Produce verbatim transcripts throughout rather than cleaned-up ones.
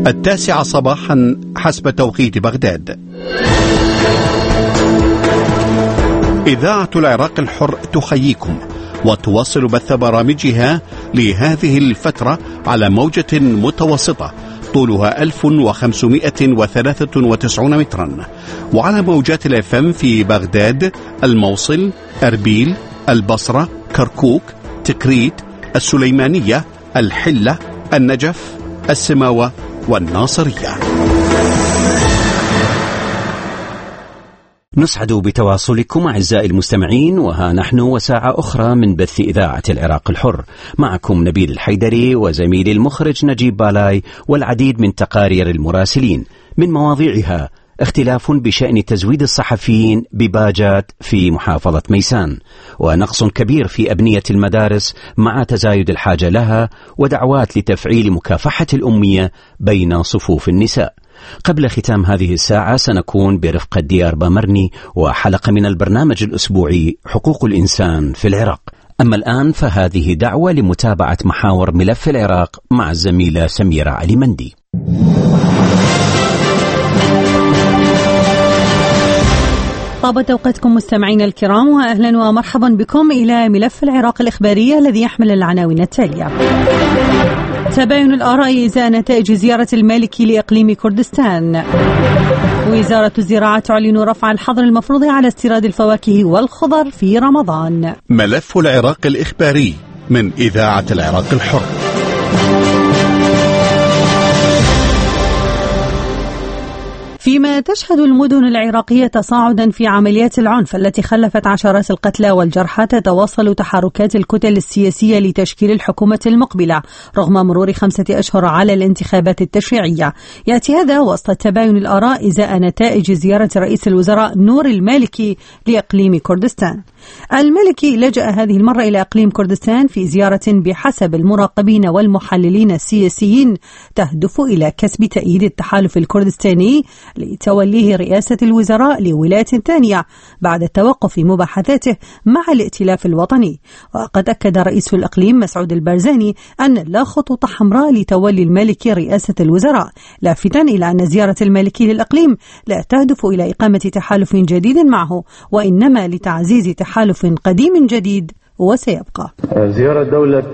التاسعة صباحا حسب توقيت بغداد. إذاعة العراق الحر تحييكم وتواصل بث برامجها لهذه الفترة على موجة متوسطة طولها ألف وخمسمائة وثلاثة وتسعين مترا، وعلى موجات الاف ام في بغداد، الموصل، أربيل، البصرة، كركوك، تكريت، السليمانية، الحلة، النجف، السماوة والناصرية. نسعد بتواصلكم أعزائي المستمعين، وها نحن وساعة أخرى من بث إذاعة العراق الحر. معكم نبيل الحيدري وزميلي المخرج نجيب بالاي، والعديد من تقارير المراسلين من مواضيعها اختلاف بشأن تزويد الصحفيين بباجات في محافظة ميسان، ونقص كبير في أبنية المدارس مع تزايد الحاجة لها، ودعوات لتفعيل مكافحة الأمية بين صفوف النساء. قبل ختام هذه الساعة سنكون برفقة ديار بامرني وحلقة من البرنامج الأسبوعي حقوق الإنسان في العراق. أما الآن فهذه دعوة لمتابعة محاور ملف العراق مع الزميلة سميرة علي مندي. طابت أوقاتكم مستمعينا الكرام، وأهلا ومرحبا بكم إلى ملف العراق الإخبارية الذي يحمل العناوين التالية: تباين الآراء إزاء نتائج زيارة المالكي لإقليم كردستان. وزارة الزراعة تعلن رفع الحظر المفروض على استيراد الفواكه والخضر في رمضان. ملف العراق الإخباري من إذاعة العراق الحر. فيما تشهد المدن العراقية تصاعدا في عمليات العنف التي خلفت عشرات القتلى والجرحى، تتواصل تحركات الكتل السياسية لتشكيل الحكومة المقبلة رغم مرور خمسة أشهر على الانتخابات التشريعية. يأتي هذا وسط تباين الآراء إزاء نتائج زيارة رئيس الوزراء نور المالكي لإقليم كردستان. المالكي لجأ هذه المرة إلى إقليم كردستان في زيارة بحسب المراقبين والمحللين السياسيين تهدف إلى كسب تأييد التحالف الكردستاني لتوليه رئاسة الوزراء لولاية ثانية بعد توقف مباحثاته مع الائتلاف الوطني. وقد أكد رئيس الإقليم مسعود البارزاني أن لا خطوط حمراء لتولي المالكي رئاسة الوزراء، لافتاً إلى أن زيارة المالكي للإقليم لا تهدف إلى إقامة تحالف جديد معه، وإنما لتعزيز تحالف قديم جديد وسيبقى. زيارة دولة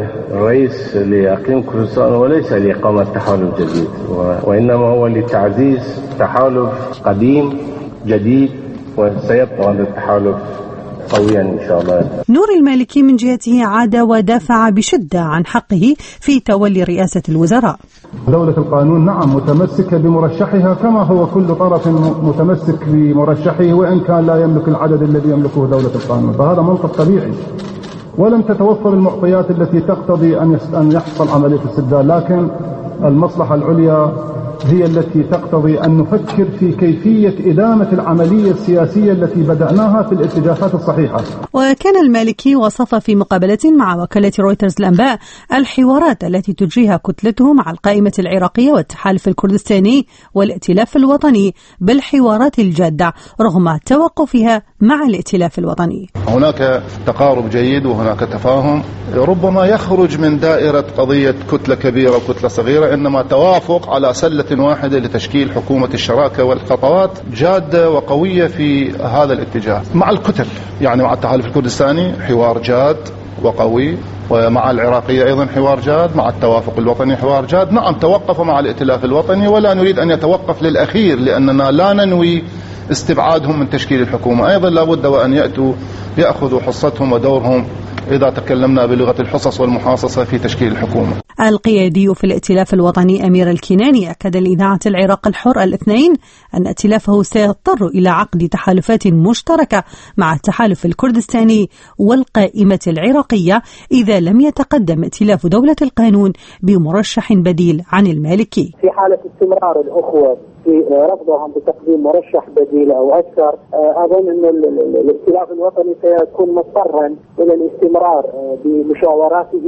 الرئيس لإقليم كردستان وليس لإقامة تحالف جديد، وإنما هو لتعزيز تحالف قديم جديد، وسيبقى هذا التحالف قويا إن شاء الله. نور المالكي من جهته عاد ودافع بشدة عن حقه في تولي رئاسة الوزراء. دولة القانون نعم متمسكة بمرشحها كما هو كل طرف متمسك بمرشحه، وإن كان لا يملك العدد الذي يملكه دولة القانون، فهذا منطق طبيعي. ولم تتوفر المعطيات التي تقتضي أن يحصل عملية استبدال، لكن المصلحة العليا هي التي تقتضي أن نفكر في كيفية إدامة العملية السياسية التي بدأناها في الاتجاهات الصحيحة. وكان المالكي وصف في مقابلة مع وكالة رويترز الأنباء الحوارات التي تجريها كتلته مع القائمة العراقية والتحالف الكردستاني والائتلاف الوطني بالحوارات الجادة رغم توقفها مع الائتلاف الوطني. هناك تقارب جيد وهناك تفاهم، ربما يخرج من دائرة قضية كتلة كبيرة وكتلة صغيرة، إنما توافق على سلة واحدة لتشكيل حكومة الشراكة، والخطوات جادة وقوية في هذا الاتجاه مع الكتل، يعني مع التحالف الكردستاني حوار جاد وقوي، ومع العراقية أيضا حوار جاد، مع التوافق الوطني حوار جاد. نعم توقف مع الائتلاف الوطني ولا نريد أن يتوقف للأخير، لأننا لا ننوي استبعادهم من تشكيل الحكومة. أيضا لابد وأن يأتوا يأخذوا حصتهم ودورهم إذا تكلمنا بلغة الحصص والمحاصصة في تشكيل الحكومة. القيادي في الائتلاف الوطني أمير الكناني أكد لإذاعة العراق الحر الاثنين أن ائتلافه سيضطر إلى عقد تحالفات مشتركة مع التحالف الكردستاني والقائمة العراقية إذا لم يتقدم ائتلاف دولة القانون بمرشح بديل عن المالكي. في حالة استمرار الأخوة في رفضهم بتقديم مرشح بديل أو أكثر، أظن أن الائتلاف الوطني سيكون مضطرا إلى الاستمرار بمشاوراته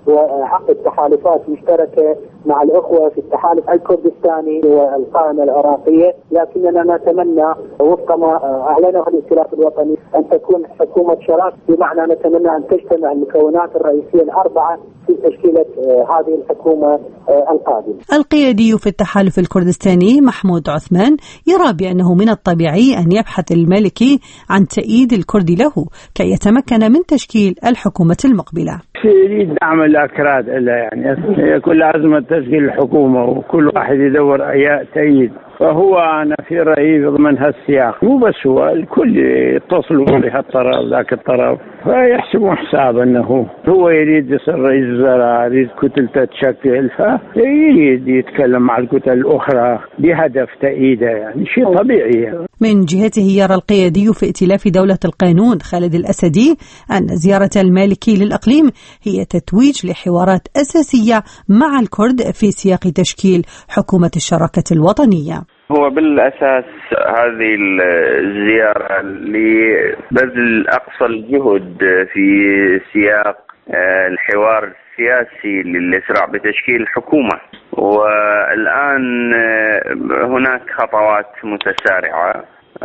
وعقد تحالفات مشتركة مع الأخوة في التحالف الكردستاني والقائمة العراقية، لكننا نتمنى وفق ما أعلنه الائتلاف الوطني أن تكون حكومة شراكة، بمعنى نتمنى أن تجتمع المكونات الرئيسية الأربعة في تشكيلة هذه الحكومة القادمة. القيادي في التحالف الكردستاني محمود عثمان يرى بأنه من الطبيعي أن يبحث المالكي عن تأييد الكردي له كي يتمكن من تشكيل الحكومة المقبلة. يريد دعم الأكراد إلا يعني كل أزمة تشكيل الحكومة وكل واحد يدور تأييد، فهو أنا في رأيي ضمن هالسياق، مو بس هو الكل يتصلوا بهالطرف ذاك الطرف، فيحسبوا حساب أنه هو يريد يصير رئيس وزراء، يريد كتل تتشكل، فيريد يتكلم مع الكتل الأخرى بهدف تأييده، يعني شيء طبيعي. من جهته يرى القيادي في ائتلاف دولة القانون خالد الأسدي أن زيارة المالكي للأقليم هي تتويج لحوارات أساسية مع الكرد في سياق تشكيل حكومة الشراكة الوطنية. هو بالأساس هذه الزيارة لبذل أقصى الجهد في سياق الحوار السياسي للإسراع بتشكيل الحكومة، والآن هناك خطوات متسارعة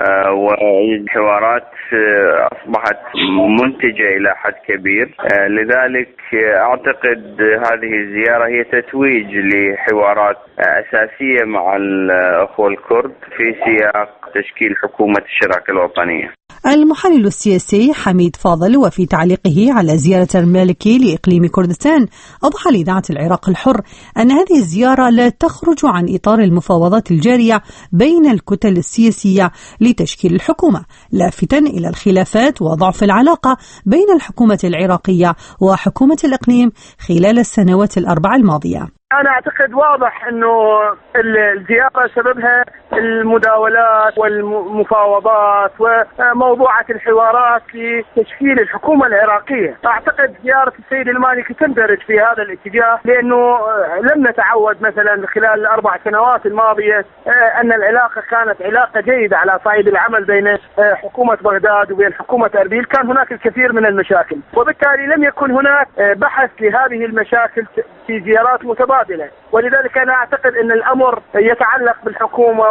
والحوارات أصبحت منتجة إلى حد كبير، لذلك أعتقد هذه الزيارة هي تتويج لحوارات أساسية مع الأخوة الكرد في سياق تشكيل حكومة الشراكة الوطنية. المحلل السياسي حميد فاضل وفي تعليقه على زيارة المالكي لإقليم كردستان أوضح لإذاعة العراق الحر أن هذه الزيارة لا تخرج عن إطار المفاوضات الجارية بين الكتل السياسية لتشكيل الحكومة، لافتاً إلى الخلافات وضعف العلاقة بين الحكومة العراقية وحكومة الإقليم خلال السنوات الأربع الماضية. أنا أعتقد واضح أنه الزيارة سببها المداولات والمفاوضات وموضوعة الحوارات في تشكيل الحكومة العراقية. أعتقد زيارة السيد المالكي تندرج في هذا الاتجاه، لأنه لم نتعود مثلا خلال الأربع سنوات الماضية أن العلاقة كانت علاقة جيدة على صعيد العمل بين حكومة بغداد وبين حكومة أربيل. كان هناك الكثير من المشاكل، وبالتالي لم يكن هناك بحث لهذه المشاكل في زيارات متبادلة، ولذلك أنا أعتقد أن الأمر يتعلق بالحكومة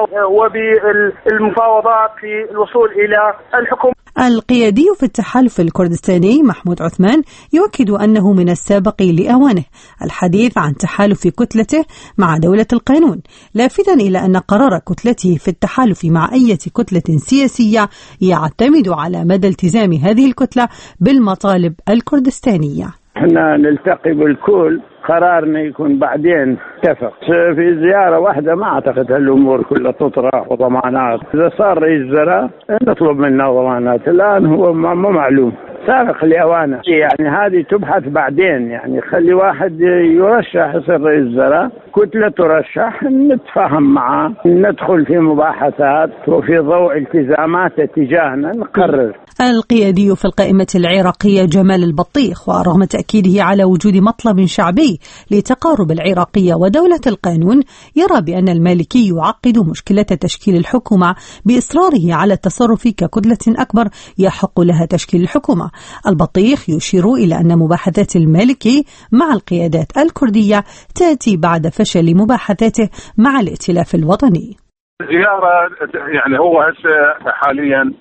وبالمفاوضات في الوصول إلى الحكومة. القيادي في التحالف الكردستاني محمود عثمان يؤكد أنه من السابق لأوانه الحديث عن تحالف كتلته مع دولة القانون، لافتا إلى أن قرار كتلته في التحالف مع أي كتلة سياسية يعتمد على مدى التزام هذه الكتلة بالمطالب الكردستانية. احنا نلتقي بالكل، قرارنا يكون بعدين اتفق في زيارة واحدة، ما أعتقد هالأمور كلها تطرح وضمانات. إذا صار رئيس وزراء نطلب منه ضمانات، الآن هو ما معلوم سابق لأوانه، يعني هذه تبحث بعدين، يعني خلي واحد يرشح يصير رئيس وزراء، كتلة ترشح، نتفاهم معه، ندخل في مباحثات وفي ضوء التزاماته تجاهنا نقرر. القيادي في القائمة العراقية جمال البطيخ، ورغم تأكيده على وجود مطلب شعبي لتقارب العراقية ودولة القانون، يرى بأن المالكي يعقد مشكلة تشكيل الحكومة بإصراره على التصرف ككتلة أكبر يحق لها تشكيل الحكومة. البطيخ يشير إلى أن مباحثات المالكي مع القيادات الكردية تأتي بعد فشل مباحثاته مع الائتلاف الوطني. زيارة يعني هو هسه حاليا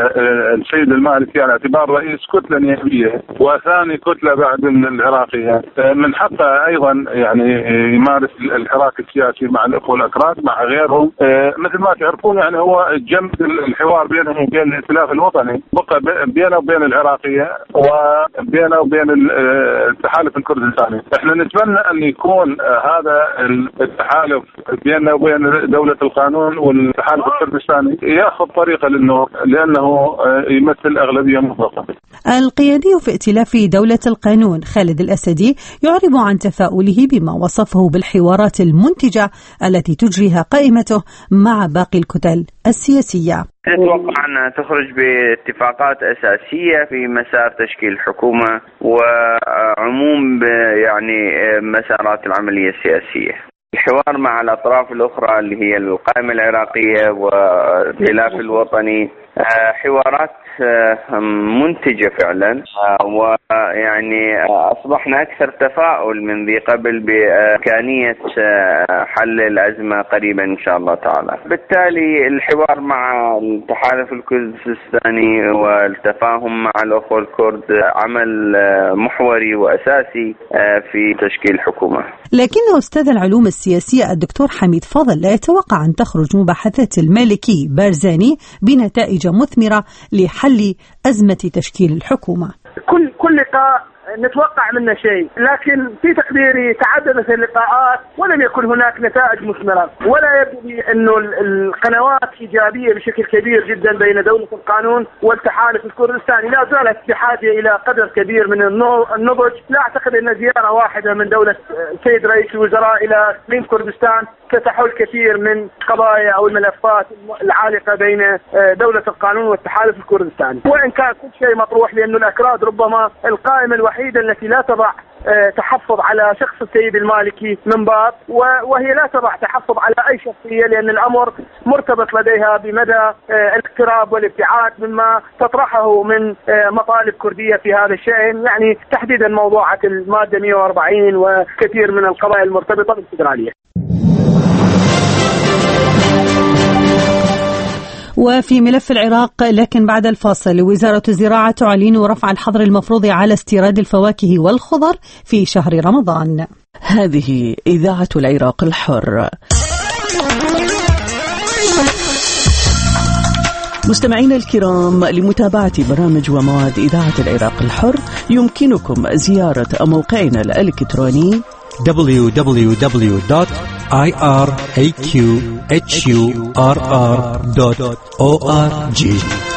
السيد المالكي على اعتبار رئيس كتلة نيابية وثاني كتلة بعد من العراقية، من حقه أيضا يعني يمارس الحراك السياسي مع الأخوة الأكراد مع غيرهم. مثل ما تعرفون يعني هو جمد الحوار بينهم وبين الائتلاف الوطني بقى بينه وبين العراقية وبينه وبين التحالف الكردستاني. احنا نتمنى أن يكون هذا التحالف بيننا وبين دولة القانون والتحالف الكردستاني ياخذ طريقه لانه لانه يمثل اغلبيه مطلقه. القيادي في ائتلاف دولة القانون خالد الأسدي يعرب عن تفاؤله بما وصفه بالحوارات المنتجة التي تجريها قائمته مع باقي الكتل السياسية. أتوقع أنها تخرج باتفاقات أساسية في مسار تشكيل الحكومة وعموم يعني مسارات العملية السياسية. الحوار مع الأطراف الأخرى اللي هي القائمة العراقية والائتلاف الوطني حوارات منتجة فعلا، ويعني أصبحنا أكثر تفاؤل من ذي قبل بإمكانية حل الأزمة قريبا إن شاء الله تعالى. بالتالي الحوار مع التحالف الكردستاني والتفاهم مع الأخوة الكرد عمل محوري وأساسي في تشكيل حكومة. لكن أستاذ العلوم السياسية الدكتور حميد فاضل لا يتوقع أن تخرج مباحثات المالكي بارزاني بنتائج مثمرة لحل أزمة تشكيل الحكومة. كل كل لقاء نتوقع منه شيء، لكن في تقديري تعددت اللقاءات ولم يكن هناك نتائج مثمرة، ولا يبدو لي أنه القنوات إيجابية بشكل كبير جدا بين دولة القانون والتحالف الكردستاني. لا زالت بحاجة إلى قدر كبير من النضج. لا أعتقد أن زيارة واحدة من دولة السيد رئيس الوزراء إلى إقليم كردستان ستحل كثير من قضايا أو الملفات العالقة بين دولة القانون والتحالف الكردستاني، وإن كان كل شيء مطروح، لأن الأكراد ربما القائمة الوحيدة التي لا تضع تحفظ على شخص السيد المالكي من باب، وهي لا تضع تحفظ على أي شخصية، لأن الأمر مرتبط لديها بمدى الاقتراب والابتعاد مما تطرحه من مطالب كردية في هذا الشأن، يعني تحديدا موضوعة المادة مئة وأربعين وكثير من القضايا المرتبطة بالفدرالية. وفي ملف العراق لكن بعد الفاصل، وزارة الزراعة تعلن رفع الحظر المفروض على استيراد الفواكه والخضر في شهر رمضان. هذه إذاعة العراق الحر. مستمعينا الكرام، لمتابعة برامج ومواد إذاعة العراق الحر يمكنكم زيارة موقعنا الإلكتروني دبليو دبليو دبليو دوت آي آر إيه كيو إتش يو آر آر دوت أو آر جي.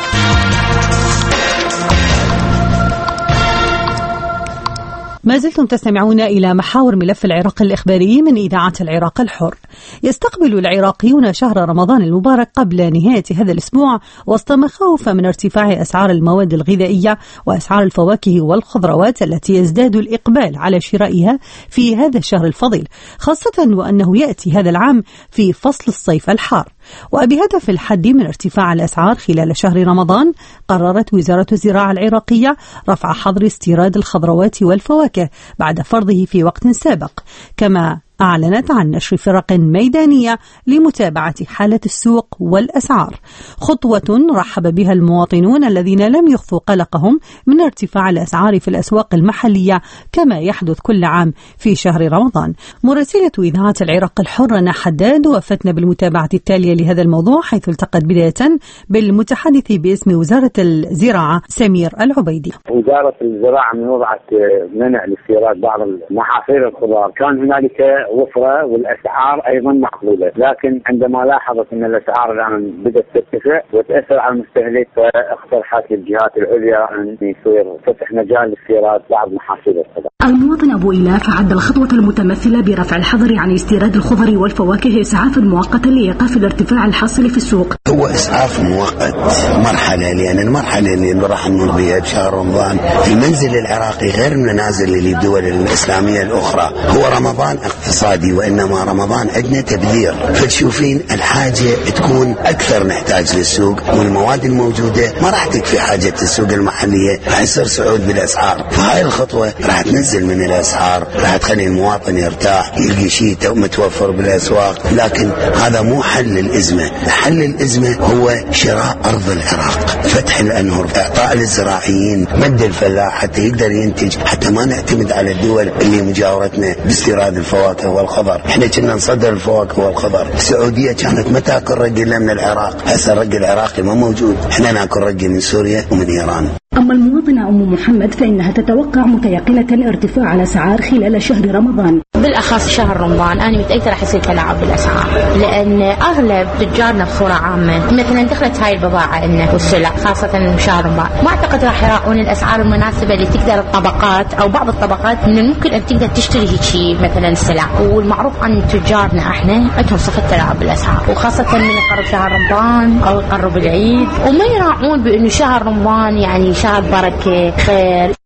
ما زلتم تستمعون إلى محاور ملف العراق الإخباري من إذاعة العراق الحر. يستقبل العراقيون شهر رمضان المبارك قبل نهاية هذا الأسبوع وسط مخاوف من ارتفاع أسعار المواد الغذائية وأسعار الفواكه والخضروات التي يزداد الإقبال على شرائها في هذا الشهر الفضيل، خاصة وأنه يأتي هذا العام في فصل الصيف الحار. وبهدف الحد من ارتفاع الأسعار خلال شهر رمضان، قررت وزارة الزراعة العراقية رفع حظر استيراد الخضروات والفواكه بعد فرضه في وقت سابق، كما أعلنت عن نشر فرق ميدانية لمتابعة حالة السوق والأسعار، خطوة رحب بها المواطنون الذين لم يخفوا قلقهم من ارتفاع الأسعار في الأسواق المحلية كما يحدث كل عام في شهر رمضان. مراسلة إذاعة العراق الحر رنا حداد وفتنا بالمتابعة التالية لهذا الموضوع، حيث التقت بداية بالمتحدث باسم وزارة الزراعة سمير العبيدي. وزارة الزراعة من وضعت منع لاستيراد بعض محاصيل الخضار، كان هنالك وفرة والأسعار أيضا مقبولة، لكن عندما لاحظت أن الأسعار الآن بدأت ترتفع وتأثر على المستهلك، فاقترحت للجهات العليا أن يصير فتح مجال لاستيراد بعض محاصيل الخضار. المواطن أبو إلاف عد الخطوة المتمثلة برفع الحظر عن استيراد الخضر والفواكه إسعافا مؤقتا لإيقاف الارتفاع الحاصل في السوق. هو إسعاف مؤقت مرحلة، لأن المرحلة اللي راح نمر بها بشهر رمضان المنزل العراقي غير منازل للدول الإسلامية الأخرى، هو رمضان اقتصادي وإنما رمضان عندنا تبذير، فتشوفين الحاجة تكون أكثر نحتاج للسوق، والمواد الموجودة ما راح تكفي حاجة السوق المحلية، راح يصير صعود بالأسعار. فهاي الخطوة راح تنزل من الأسعار، راح تخلي المواطن يرتاح، يلقي شيء متوفر بالأسواق، لكن هذا مو حل الأزمة. حل الأزمة هو شراء أرض العراق، فتح الأنهر، إعطاء للزراعيين، مد الفلاح حتى يقدر ينتج، حتى ما نعتمد على الدول اللي مجاورتنا باستيراد الفواكه والخضر. احنا كنا نصدر الفواكه والخضر، السعودية كانت ما تاكل رق إلا من العراق، هسه الرق العراقي ما موجود، احنا ناكل رق من سوريا ومن إيران. أما المواطنة أم محمد فإنها تتوقع متيقنة ارتفاع الأسعار خلال شهر رمضان، بالأخص شهر رمضان. أنا متأكدة راح يصير تلاعب بالأسعار، لأن أغلب تجارنا بصورة عامة مثلا دخلت هاي البضاعة إنه والسلع خاصة شهر رمضان، ما أعتقد راح يراعون الأسعار المناسبة اللي تقدر الطبقات أو بعض الطبقات من الممكن أن تقدر تشتري هيك مثلا السلع. والمعروف عن تجارنا إحنا عندهم صفة تلاعب بالأسعار، وخاصة من يقرب شهر رمضان أو يقرب العيد، وما يراعون بأنه شهر رمضان يعني شهر بركة خير.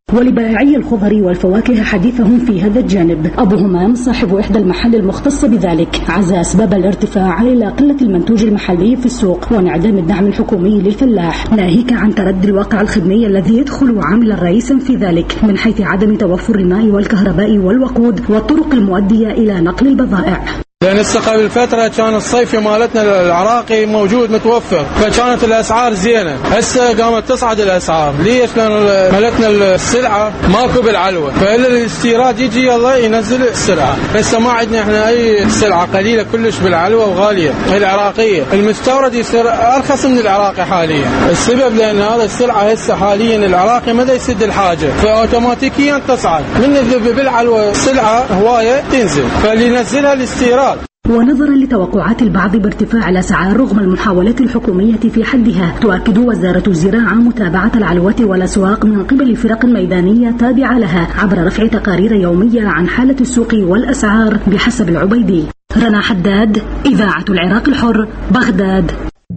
ولبائعي الخضر والفواكه حديثهم في هذا الجانب. أبو همام صاحب إحدى المحل المختصة بذلك عزى أسباب الارتفاع إلى قلة المنتوج المحلي في السوق وانعدام الدعم الحكومي للفلاح، ناهيك عن تردي الواقع الخدمي الذي يدخل عاملا رئيسا في ذلك من حيث عدم توفر الماء والكهرباء والوقود والطرق المؤدية إلى نقل البضائع. لأن قبل الفترة كان الصيفي مالتنا العراقي موجود متوفر، فكانت الأسعار زينة. هسه قامت تصعد الأسعار. ليش؟ لأن مالتنا السلعة ماكو بالعلوة، فإلا الاستيراد يجي يلا ينزل السلعة. هسه ما عندنا احنا أي سلعة، قليلة كلش بالعلوة وغالية. العراقية المستورد يصير أرخص من العراقي حاليا. السبب لأن هذا السلعة هسه حاليا العراقي ما يسد الحاجة، فأوتوماتيكيا تصعد. من بالعلوة السلعة هواية تنزل، فاللي ينزلها الاستيراد. ونظرا لتوقعات البعض بارتفاع الأسعار رغم المحاولات الحكومية في حدها، تؤكد وزارة الزراعة متابعة العلوة والأسواق من قبل فرق ميدانية تابعة لها عبر رفع تقارير يومية عن حالة السوق والأسعار بحسب العبيدي. رنا حداد، إذاعة العراق الحر، بغداد.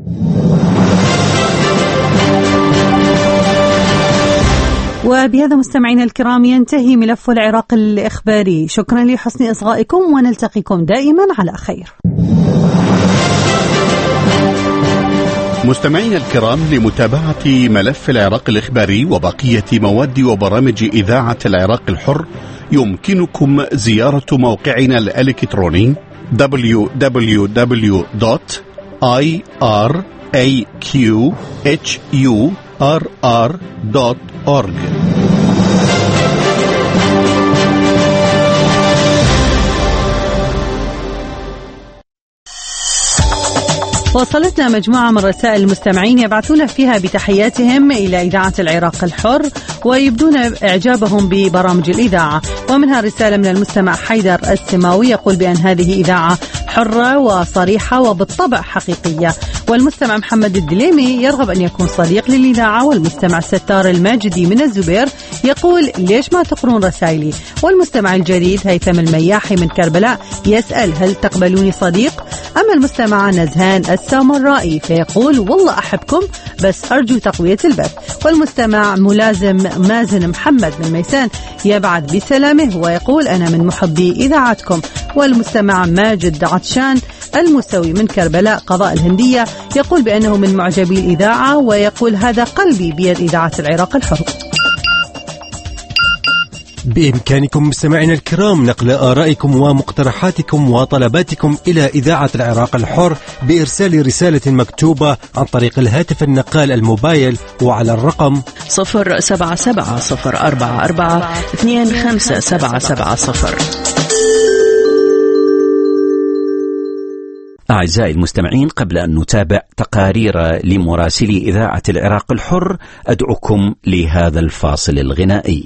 وبهذا مستمعينا الكرام ينتهي ملف العراق الإخباري. شكرا لحسن إصغائكم ونلتقيكم دائما على خير. مستمعينا الكرام، لمتابعة ملف العراق الإخباري وبقية مواد وبرامج إذاعة العراق الحر يمكنكم زيارة موقعنا الإلكتروني دبليو دبليو دبليو دوت آي آر إيه كيو إتش يو آر آر دوت أورج. وصلتنا مجموعة من رسائل المستمعين يبعثون فيها بتحياتهم إلى إذاعة العراق الحر ويبدون إعجابهم ببرامج الإذاعة. ومنها رسالة من المستمع حيدر السماوي يقول بأن هذه إذاعة حرة وصريحة وبالطبع حقيقية. والمستمع محمد الدليمي يرغب أن يكون صديق للإذاعة. والمستمع ستار الماجدي من الزبير يقول ليش ما تقرون رسائلي. والمستمع الجديد هيثم المياحي من كربلاء يسأل هل تقبلوني صديق. أما المستمع نزهان السامرائي فيقول والله أحبكم بس أرجو تقوية البث. والمستمع ملازم مازن محمد من ميسان يبعث بسلامه ويقول أنا من محبي إذاعتكم. والمستمع ماجد عطشان المسوي من كربلاء قضاء الهندية يقول بأنه من معجبي الإذاعة ويقول هذا قلبي بيد إذاعة العراق الحر. بإمكانكم مستمعينا الكرام نقل آرائكم ومقترحاتكم وطلباتكم إلى إذاعة العراق الحر بإرسال رسالة مكتوبة عن طريق الهاتف النقال الموبايل وعلى الرقم صفر سبعة سبعة صفر أربعة أربعة اثنين خمسة سبعة سبعة صفر. أعزائي المستمعين، قبل أن نتابع تقارير لمراسلي إذاعة العراق الحر أدعوكم لهذا الفاصل الغنائي.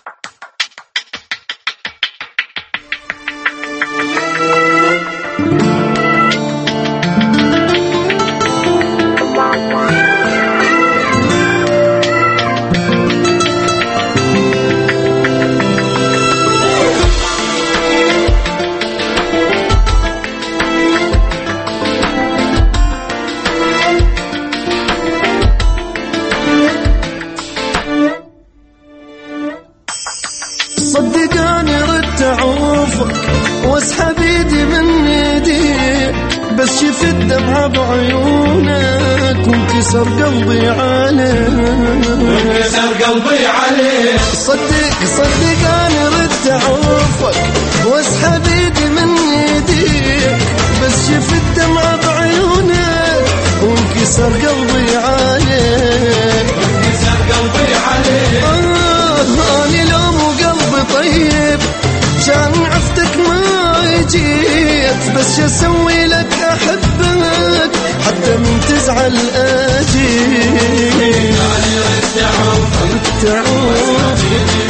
صدقاني ردت أعوفك واسحب ايدي من ايديك بس شفت دمعة بعيونك وانكسر قلبي عليك وانكسر قلبي عليك صدق صدقاني ردت أعوفك واسحب ايدي من ايديك بس شفت دمعة بعيونك وانكسر قلبي عليك وانكسر قلبي عليك آه أنا لو مو قلبي طيب كان عفتك ما يجيت بس شو اسوي لك احبك حتى من تزعل اجيك يعني رد عوفك تعوف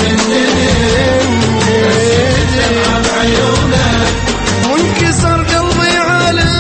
بعيونك وانكسر قلبي عليك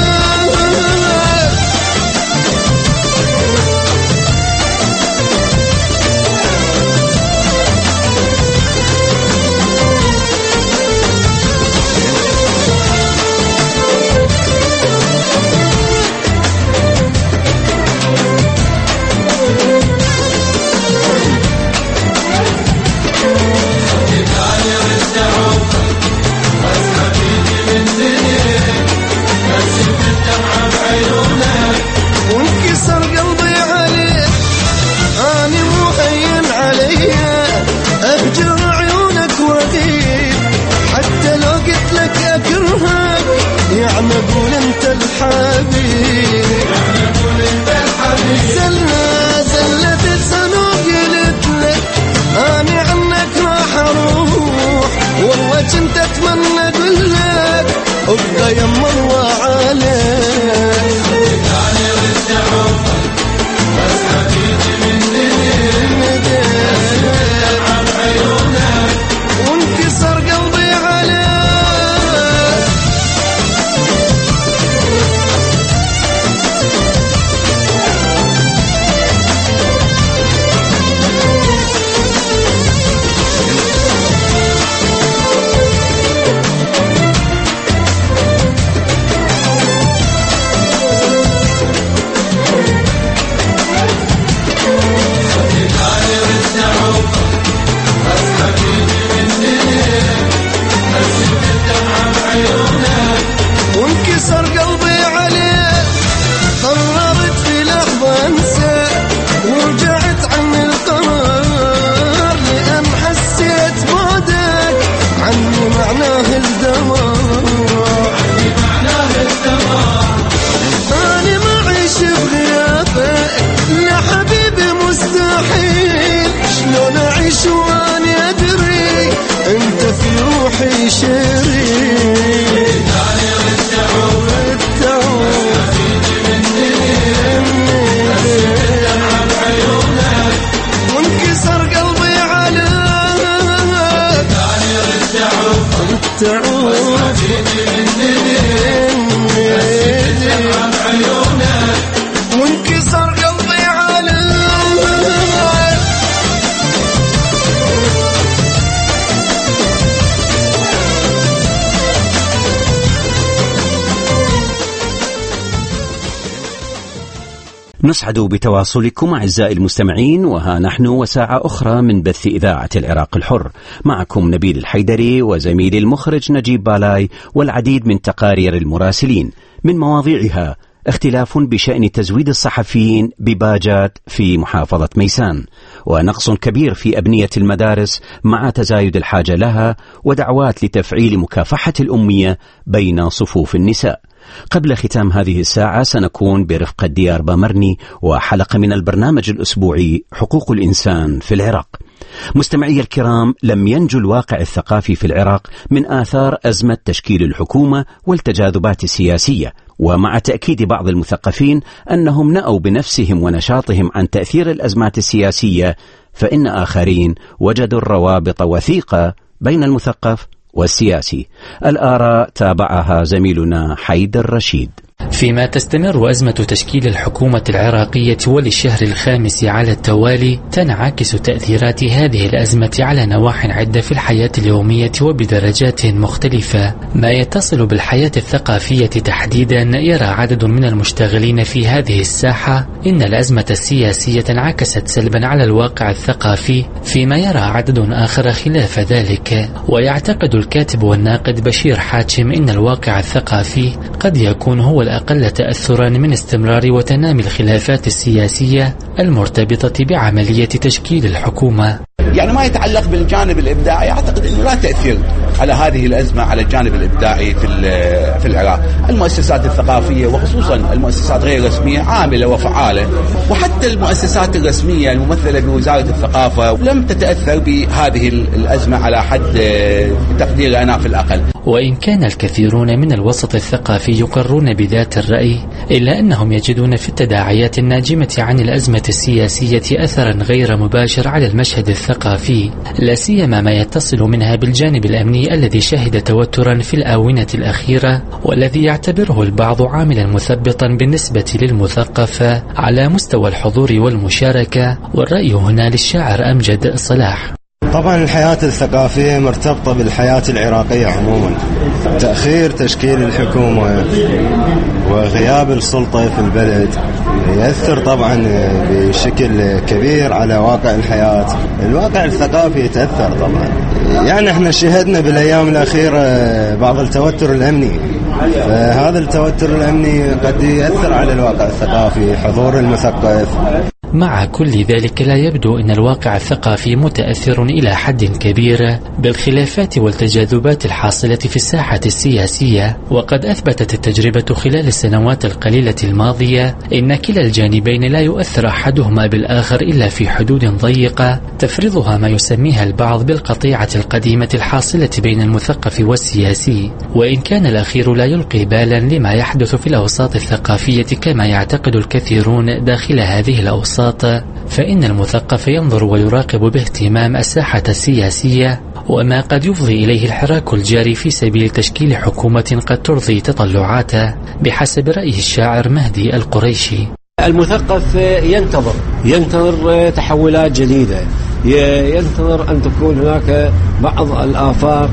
لكن تتمنى اقول لك ابقى يم الله عليك. يعني رد عمرك بس حبيبي مني دمعة بعيونك وانكسر قلبي عليك. وانكسر قلبي عليك. قررت في لحظة انسى ورجعت عن القرار لأن حسيت بعدك عني معناه الدمار. أنا ما أعيش بغيابك لا حبيبي مستحيل. شلون أعيش وأنا أدري أنت في روحي شريك. وانكسر قلبي عليك. تعوف وانكسر قلبي عليك. نسعد بتواصلكم أعزائي المستمعين، وها نحن وساعة أخرى من بث إذاعة العراق الحر. معكم نبيل الحيدري وزميلي المخرج نجيب بالاي، والعديد من تقارير المراسلين من مواضيعها اختلاف بشأن تزويد الصحفيين بباجات في محافظة ميسان، ونقص كبير في أبنية المدارس مع تزايد الحاجة لها، ودعوات لتفعيل مكافحة الأمية بين صفوف النساء. قبل ختام هذه الساعة سنكون برفقة ديار بامرني وحلقة من البرنامج الأسبوعي حقوق الإنسان في العراق. مستمعي الكرام، لم ينجو الواقع الثقافي في العراق من آثار أزمة تشكيل الحكومة والتجاذبات السياسية، ومع تأكيد بعض المثقفين أنهم نأوا بنفسهم ونشاطهم عن تأثير الأزمات السياسية، فإن آخرين وجدوا الروابط وثيقة بين المثقف والسياسي. الآراء تابعها زميلنا حيدر رشيد. فيما تستمر أزمة تشكيل الحكومة العراقية وللشهر الخامس على التوالي، تنعكس تأثيرات هذه الأزمة على نواح عدة في الحياة اليومية وبدرجات مختلفة. ما يتصل بالحياة الثقافية تحديدا، يرى عدد من المشتغلين في هذه الساحة إن الأزمة السياسية انعكست سلبا على الواقع الثقافي، فيما يرى عدد آخر خلاف ذلك. ويعتقد الكاتب والناقد بشير حاتم إن الواقع الثقافي قد يكون هو الأقل تأثرا من استمرار وتنامي الخلافات السياسية المرتبطة بعملية تشكيل الحكومة. يعني ما يتعلق بالجانب الإبداعي، أعتقد أنه لا تأثير على هذه الأزمة على الجانب الإبداعي في في العراق. المؤسسات الثقافية وخصوصا المؤسسات غير الرسمية عاملة وفعالة، وحتى المؤسسات الرسمية الممثلة بوزارة الثقافة لم تتأثر بهذه الأزمة على حد تقدير أنا في الأقل. وإن كان الكثيرون من الوسط الثقافي يقرون بذات الرأي، إلا أنهم يجدون في التداعيات الناجمة عن الأزمة السياسية أثرا غير مباشر على المشهد الثقافي، لا سيما ما يتصل منها بالجانب الأمني الذي شهد توترا في الآونة الأخيرة، والذي يعتبره البعض عاملا مثبطا بالنسبة للمثقف على مستوى الحضور والمشاركة. والرأي هنا للشاعر أمجد صلاح. طبعا الحياة الثقافية مرتبطة بالحياة العراقية عموما. تأخير تشكيل الحكومة وغياب السلطة في البلد يأثر طبعا بشكل كبير على واقع الحياة. الواقع الثقافي يتأثر طبعا. يعني احنا شهدنا بالأيام الأخيرة بعض التوتر الأمني، فهذا التوتر الأمني قد يأثر على الواقع الثقافي، حضور المثقف. مع كل ذلك لا يبدو أن الواقع الثقافي متأثر إلى حد كبير بالخلافات والتجاذبات الحاصلة في الساحة السياسية، وقد أثبتت التجربة خلال السنوات القليلة الماضية إن كلا الجانبين لا يؤثر أحدهما بالآخر إلا في حدود ضيقة تفرضها ما يسميها البعض بالقطيعة القديمة الحاصلة بين المثقف والسياسي، وإن كان الأخير لا يلقي بالا لما يحدث في الأوساط الثقافية كما يعتقد الكثيرون داخل هذه الأوساط، فإن المثقف ينظر ويراقب باهتمام الساحة السياسية وما قد يفضي إليه الحراك الجاري في سبيل تشكيل حكومة قد ترضي تطلعاته بحسب رأيه الشاعر مهدي القريشي. المثقف ينتظر ينتظر تحولات جديدة، ينتظر أن تكون هناك بعض الآفاق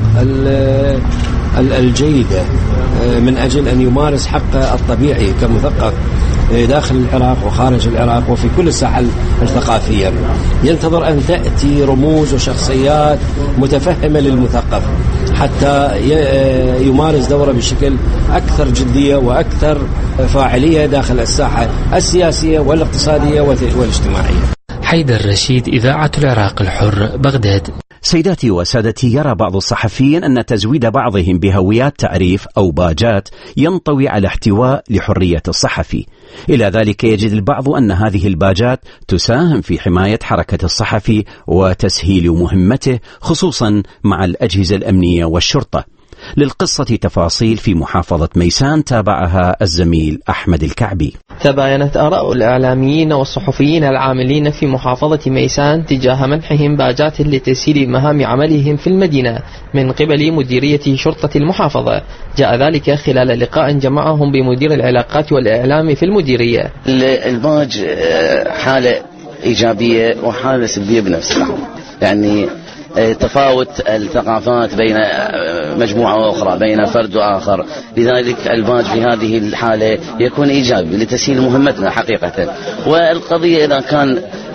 الجيدة من أجل أن يمارس حقه الطبيعي كمثقف داخل العراق وخارج العراق وفي كل الساحة الثقافية. ينتظر أن تأتي رموز وشخصيات متفهمة للمثقف حتى يمارس دوره بشكل أكثر جدية وأكثر فاعلية داخل الساحة السياسية والاقتصادية والاجتماعية. حيدر رشيد، إذاعة العراق الحر، بغداد. سيداتي وسادتي، يرى بعض الصحفيين أن تزويد بعضهم بهويات تعريف أو باجات ينطوي على احتواء لحرية الصحفي. إلى ذلك يجد البعض أن هذه الباجات تساهم في حماية حركة الصحفي وتسهيل مهمته، خصوصا مع الأجهزة الأمنية والشرطة. للقصة تفاصيل في محافظة ميسان تابعها الزميل أحمد الكعبي. تباينت آراء الإعلاميين والصحفيين العاملين في محافظة ميسان تجاه منحهم باجات لتسهيل مهام عملهم في المدينة من قبل مديرية شرطة المحافظة. جاء ذلك خلال لقاء جمعهم بمدير العلاقات والإعلام في المديرية. الباج حالة إيجابية وحالة سلبية بنفس الوقت، يعني تفاوت الثقافات بين مجموعة وأخرى، بين فرد وآخر، لذلك الباج في هذه الحالة يكون إيجابي لتسهيل مهمتنا حقيقة. والقضية إذا كان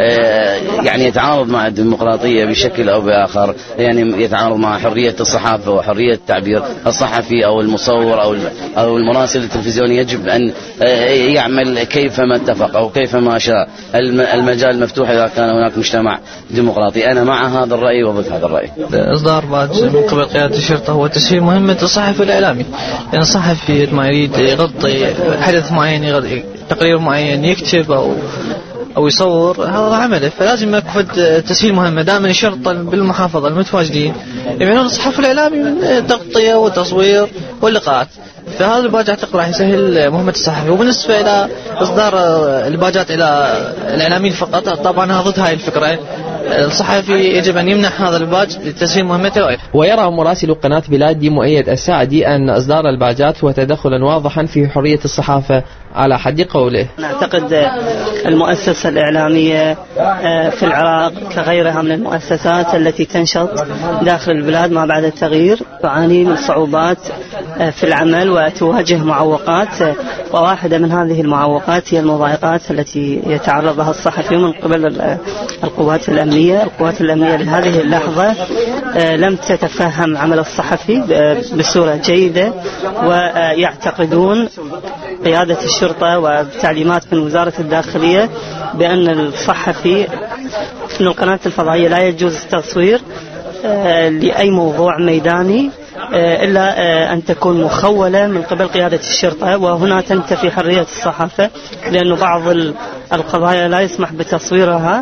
يعني يتعارض مع الديمقراطية بشكل أو بآخر، يعني يتعارض مع حرية الصحافة وحرية التعبير، الصحفي أو المصور أو أو المراسل التلفزيوني يجب أن يعمل كيفما اتفق أو كيفما شاء. المجال مفتوح إذا كان هناك مجتمع ديمقراطي. أنا مع هذا الرأي وضد هذا الرأي. إصدار باج من قبل قيادة الشرطة هو تسهيل مهمة الصحفي والإعلامي، لأن يعني الصحفي ما يريد يغطي حدث معين، يغطي تقرير معين، يكتب أو أو يصور، هذا عمله، فلازم يكون تسهيل مهمة. دائما الشرطة بالمحافظة المتواجدين يعملون الصحفي والإعلامي من تغطية وتصوير واللقاءات، فهذا الباج أعتقد راح يسهل مهمة الصحفي. وبالنسبة إلى إصدار الباجات إلى الإعلاميين فقط، طبعا أنا ضد هاي الفكرة. الصحفي يجب أن يمنح هذا الباج لتسهيل مهمته. ويرى مراسل قناة بلادي مؤيد الساعدي أن إصدار الباجات هو تدخلا واضحا في حرية الصحافة على حد قوله. نعتقد المؤسسة الإعلامية في العراق كغيرها من المؤسسات التي تنشط داخل البلاد ما بعد التغيير تعاني من صعوبات في العمل وتواجه معوقات، وواحدة من هذه المعوقات هي المضايقات التي يتعرض لها الصحفي من قبل القوات الأمنية. القوات الأمنية لهذه اللحظة لم تتفهم عمل الصحفي بصورة جيدة، ويعتقدون قيادة الشرطة وبتعليمات من وزارة الداخلية بأن الصحفي من القناة الفضائية لا يجوز التصوير لأي موضوع ميداني إلا أن تكون مخولة من قبل قيادة الشرطة، وهنا تنتفي حرية الصحافة، لأن بعض القضايا لا يسمح بتصويرها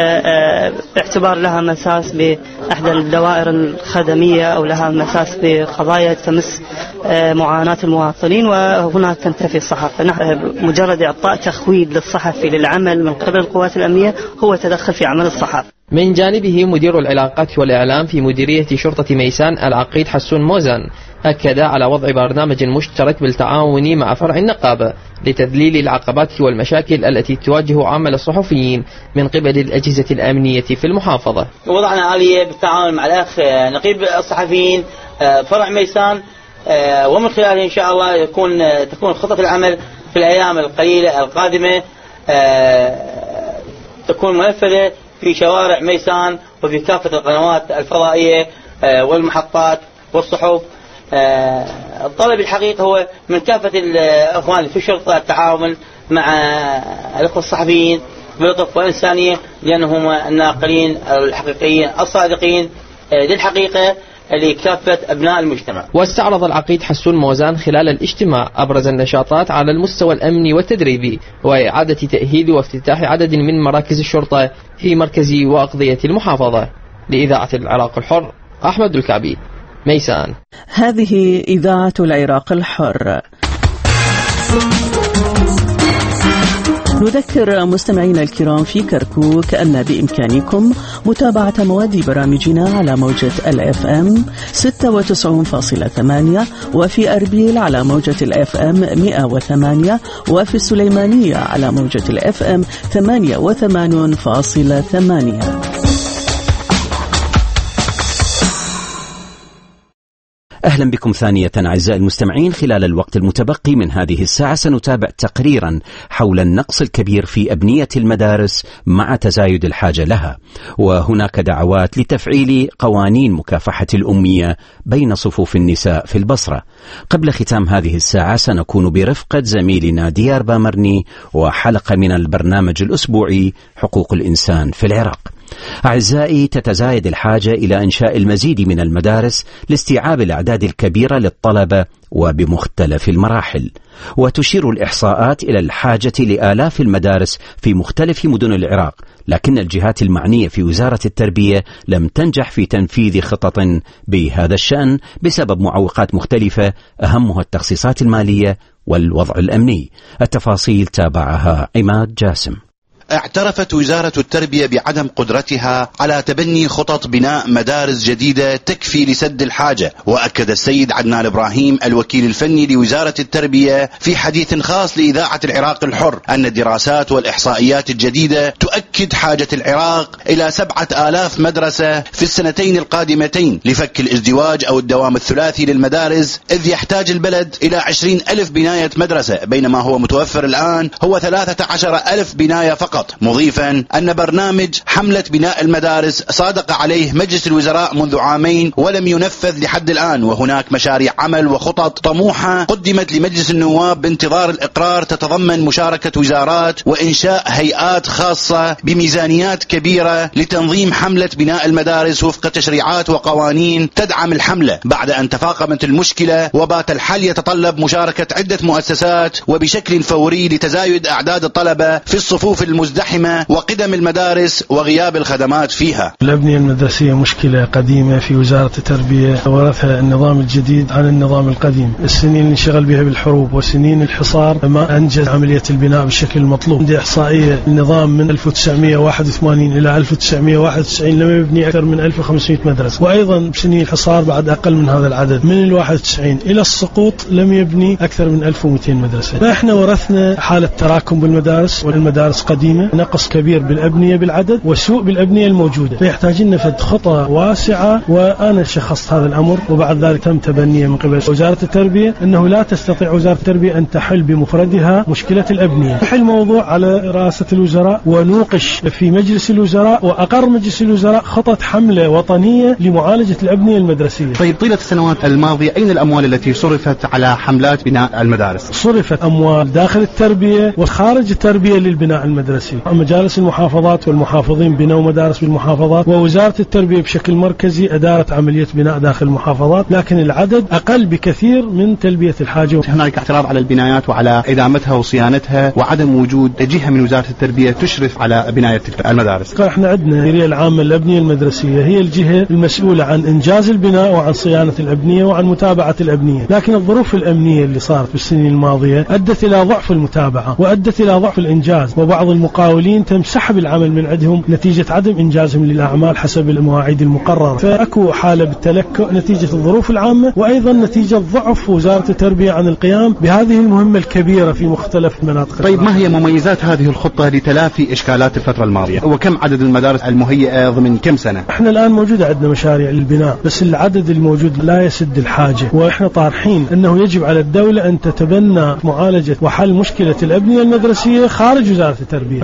باعتبار لها مساس بأحد الدوائر الخدمية أو لها مساس بقضايا تمس معاناة المواطنين، وهنا تنتفي الصحافة. مجرد إعطاء تخويد للصحفي للعمل من قبل القوات الأمنية هو تدخل في عمل الصحافة. من جانبه مدير العلاقات والإعلام في مديرية شرطة ميسان العقيد حسون موزان أكد على وضع برنامج مشترك بالتعاون مع فرع النقابة لتذليل العقبات والمشاكل التي تواجه عمل الصحفيين من قبل الأجهزة الأمنية في المحافظة. وضعنا آلية بالتعاون مع الأخ نقيب الصحفيين فرع ميسان، ومن خلاله إن شاء الله يكون تكون خطة العمل في الأيام القليلة القادمة تكون منفذة في شوارع ميسان وفي كافة القنوات الفضائية والمحطات والصحف. الطلب الحقيقي هو من كافة الأخوان في الشرطة التعاون مع الأخوة الصحفيين بلطف وإنسانية، لأنهم هم الناقلين الحقيقيين الصادقين للحقيقة لكافة أبناء المجتمع. واستعرض العقيد حسون موزان خلال الاجتماع أبرز النشاطات على المستوى الأمني والتدريبي وإعادة تأهيل وافتتاح عدد من مراكز الشرطة في مركز وأقضية المحافظة. لإذاعة العراق الحر، أحمد الكعبي، ميسان. هذه إذاعة العراق الحر. نذكر مستمعينا الكرام في كركوك أن بإمكانكم متابعة مواد برامجنا على موجة الإف إم ستة وتسعين فاصلة ثمانية، وفي أربيل على موجة الإف إم مئة وثمانية، وفي السليمانية على موجة الإف إم ثمانية وثمانين فاصلة ثمانية. أهلا بكم ثانية أعزائي المستمعين. خلال الوقت المتبقي من هذه الساعة سنتابع تقريرا حول النقص الكبير في أبنية المدارس مع تزايد الحاجة لها، وهناك دعوات لتفعيل قوانين مكافحة الأمية بين صفوف النساء في البصرة. قبل ختام هذه الساعة سنكون برفقة زميلنا ديار بامرني وحلقة من البرنامج الأسبوعي حقوق الإنسان في العراق. أعزائي، تتزايد الحاجة إلى إنشاء المزيد من المدارس لاستيعاب الأعداد الكبيرة للطلبة وبمختلف المراحل، وتشير الإحصاءات إلى الحاجة لآلاف المدارس في مختلف مدن العراق، لكن الجهات المعنية في وزارة التربية لم تنجح في تنفيذ خطط بهذا الشأن بسبب معوقات مختلفة أهمها التخصيصات المالية والوضع الأمني. التفاصيل تابعها عماد جاسم. اعترفت وزارة التربية بعدم قدرتها على تبني خطط بناء مدارس جديدة تكفي لسد الحاجة. وأكد السيد عدنان إبراهيم الوكيل الفني لوزارة التربية في حديث خاص لإذاعة العراق الحر أن الدراسات والإحصائيات الجديدة تؤكد حاجة العراق إلى سبعة آلاف مدرسة في السنتين القادمتين لفك الازدواج أو الدوام الثلاثي للمدارس، إذ يحتاج البلد إلى عشرين ألف بناية مدرسة بينما هو متوفر الآن هو ثلاثة عشر ألف بناية فقط، مضيفا أن برنامج حملة بناء المدارس صادق عليه مجلس الوزراء منذ عامين ولم ينفذ لحد الآن، وهناك مشاريع عمل وخطط طموحة قدمت لمجلس النواب بانتظار الإقرار تتضمن مشاركة وزارات وإنشاء هيئات خاصة بميزانيات كبيرة لتنظيم حملة بناء المدارس وفق تشريعات وقوانين تدعم الحملة، بعد أن تفاقمت المشكلة وبات الحل يتطلب مشاركة عدة مؤسسات وبشكل فوري لتزايد أعداد الطلبة في الصفوف المزدحمة وقدم المدارس وغياب الخدمات فيها. الأبنية المدرسية مشكلة قديمة في وزارة التربية، ورثها النظام الجديد عن النظام القديم. السنين اللي انشغل بها بالحروب وسنين الحصار ما أنجز عملية البناء بالشكل المطلوب. عندي إحصائية النظام من ألف وتسعمئة وواحد وثمانين إلى ألف وتسعمئة وواحد وتسعين لم يبني أكثر من ألف وخمسمئة مدرسة، وأيضا بسنين الحصار بعد أقل من هذا العدد. من الواحد وتسعين إلى السقوط لم يبني أكثر من ألف ومئتين مدرسة. فإحنا ورثنا حالة تراكم بالمدارس، والمدارس قديمة، نقص كبير بالأبنية بالعدد وسوء بالأبنية الموجودة، فيحتاج لنا فد خطة واسعة. وأنا شخصت هذا الأمر، وبعد ذلك تم تبنيه من قبل وزارة التربية أنه لا تستطيع وزارة التربية أن تحل بمفردها مشكلة الأبنية. حل موضوع على رئاسة الوزراء ونوقش في مجلس الوزراء، وأقر مجلس الوزراء خطة حملة وطنية لمعالجة الأبنية المدرسية. طيب، طيلة السنوات الماضية أين الأموال التي صرفت على حملات بناء المدارس؟ صرفت أموال داخل التربية وخارج التربية للبناء المدرسي. مجالس المحافظات والمحافظين بنوا مدارس بالمحافظات، ووزارة التربية بشكل مركزي أدارت عملية بناء داخل المحافظات، لكن العدد أقل بكثير من تلبية الحاجة. هناك اعتراض على البنايات وعلى إدامتها وصيانتها، وعدم وجود جهة من وزارة التربية تشرف على بناية المدارس. احنا عندنا الهيئة العامة للأبنية المدرسية هي الجهة المسؤولة عن إنجاز البناء وعن صيانة الأبنية وعن متابعة الأبنية، لكن الظروف الأمنية اللي صارت بالسنين الماضية أدت إلى ضعف المتابعة وأدت إلى ضعف الإنجاز، وبعض المقاولين تم سحب العمل من عندهم نتيجة عدم إنجازهم للأعمال حسب المواعيد المقررة. فأكو حالة بالتلكؤ نتيجة الظروف العامة، وأيضا نتيجة ضعف وزارة التربية عن القيام بهذه المهمة الكبيرة في مختلف مناطق. طيب، ما هي مميزات هذه الخطة لتلافي إشكالات الفترة الماضية؟ وكم عدد المدارس المهيئة ضمن كم سنة؟ احنا الآن موجودة عندنا مشاريع للبناء، بس العدد الموجود لا يسد الحاجة، واحنا طارحين أنه يجب على الدولة أن تتبنى معالجة وحل مشكلة الأبنية المدرسية خارج وزارة التربية.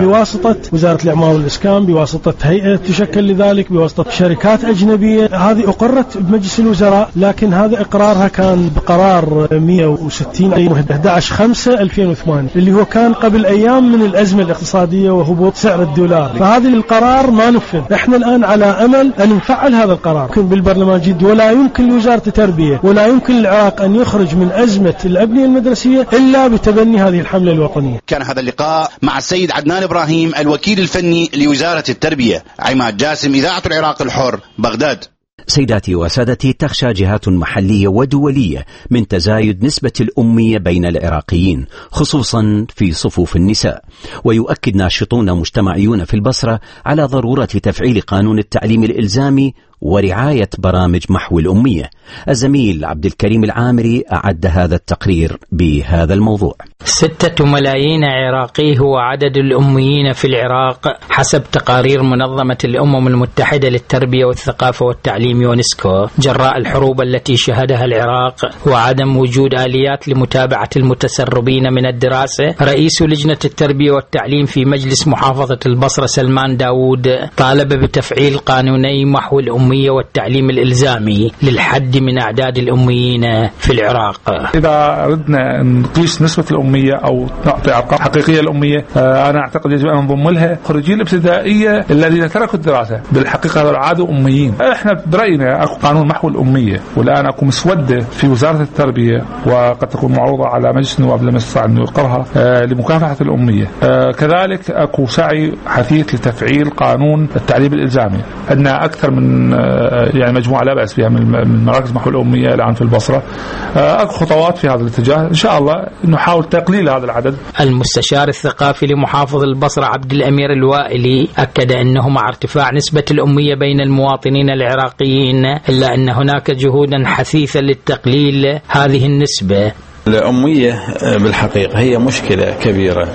بواسطة وزارة الإعمار والإسكان، بواسطة هيئة تشكل لذلك، بواسطة شركات أجنبية. هذه أقرت بمجلس الوزراء، لكن هذا إقرارها كان بقرار مئة وستين أحد عشر خمسة ألفين وثمانية اللي هو كان قبل أيام من الأزمة الاقتصادية وهبوط سعر الدولار. فهذا القرار ما نفذ. احنا الآن على أمل أن نفعل هذا القرار. يمكن بالبرلمان جد، ولا يمكن لوزارة التربية ولا يمكن العراق أن يخرج من أزمة الأبنية المدرسية إلا بتبني هذه الحملة الوطنية. كان هذا اللقاء مع السيد عدنان إبراهيم الوكيل الفني لوزارة التربية. عماد جاسم، إذاعة العراق الحر، بغداد. سيداتي وسادتي، تخشى جهات محلية ودولية من تزايد نسبة الأمية بين العراقيين، خصوصا في صفوف النساء. ويؤكد ناشطون مجتمعيون في البصرة على ضرورة تفعيل قانون التعليم الإلزامي ورعاية برامج محو الأمية. الزميل عبد الكريم العامري أعد هذا التقرير بهذا الموضوع. ستة ملايين عراقي هو عدد الأميين في العراق حسب تقارير منظمة الأمم المتحدة للتربية والثقافة والتعليم يونسكو، جراء الحروب التي شهدها العراق وعدم وجود آليات لمتابعة المتسربين من الدراسة. رئيس لجنة التربية والتعليم في مجلس محافظة البصرة سلمان داود طالب بتفعيل قانوني محو الأمية والتعليم الإلزامي للحد من أعداد الأميين في العراق. إذا أردنا نقيس نسبة الأمية أو نعطي أرقام حقيقية الأمية، أنا أعتقد يجب أن نضم لها خريجي الابتدائية الذين تركوا الدراسة. بالحقيقة هذول عادوا أميين. إحنا برأينا أكو قانون محو الأمية، والآن أكو مسودة في وزارة التربية وقد تكون معروضة على مجلس النواب لما يستطيع أن يقرها لمكافحة الأمية. كذلك أكو سعي حثيث لتفعيل قانون التعليم الإلزامي. عندنا أكثر من يعني مجموعة لا بأس فيها من مراكز محو الأمية الآن في البصرة. أكو خطوات في هذا الاتجاه، إن شاء الله نحاول تقليل هذا العدد. المستشار الثقافي لمحافظ البصرة عبد الأمير الوائلي أكد أنه مع ارتفاع نسبة الأمية بين المواطنين العراقيين إلا أن هناك جهودا حثيثة للتقليل هذه النسبة. الأمية بالحقيقة هي مشكلة كبيرة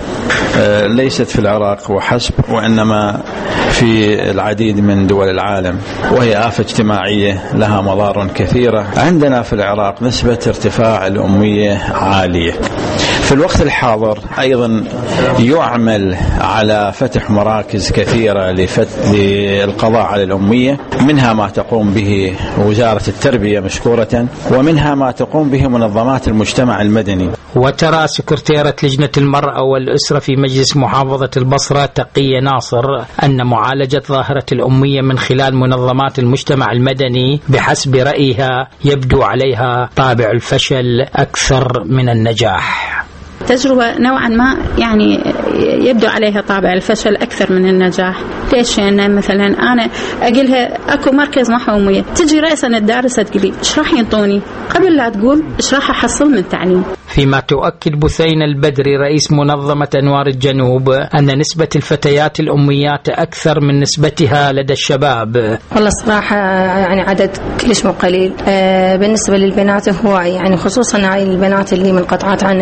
ليست في العراق وحسب، وإنما في العديد من دول العالم، وهي آفة اجتماعية لها مضار كثيرة. عندنا في العراق نسبة ارتفاع الأمية عالية. في الوقت الحاضر أيضا يعمل على فتح مراكز كثيرة للقضاء على الأمية، منها ما تقوم به وزارة التربية مشكورة، ومنها ما تقوم به منظمات المجتمع المدني. وترى سكرتيرة لجنة المرأة والأسرة في مجلس محافظة البصرة تقية ناصر أن معالجة ظاهرة الأمية من خلال منظمات المجتمع المدني بحسب رأيها يبدو عليها طابع الفشل أكثر من النجاح. تجربة نوعا ما يعني يبدو عليها طابع الفشل أكثر من النجاح. ليش؟ يعني مثلا أنا أقولها أكو مركز محو أمية، تجي رئيسا الدارسة تقولي إيش راح ينطوني قبل لا تقول إيش راح أحصل من تعليم. فيما تؤكد بثينة البدري رئيس منظمة أنوار الجنوب أن نسبة الفتيات الأميات أكثر من نسبتها لدى الشباب. والله صراحة يعني عدد كلش مو قليل. آه بالنسبة للبنات هو يعني خصوصا هاي البنات اللي منقطعات عن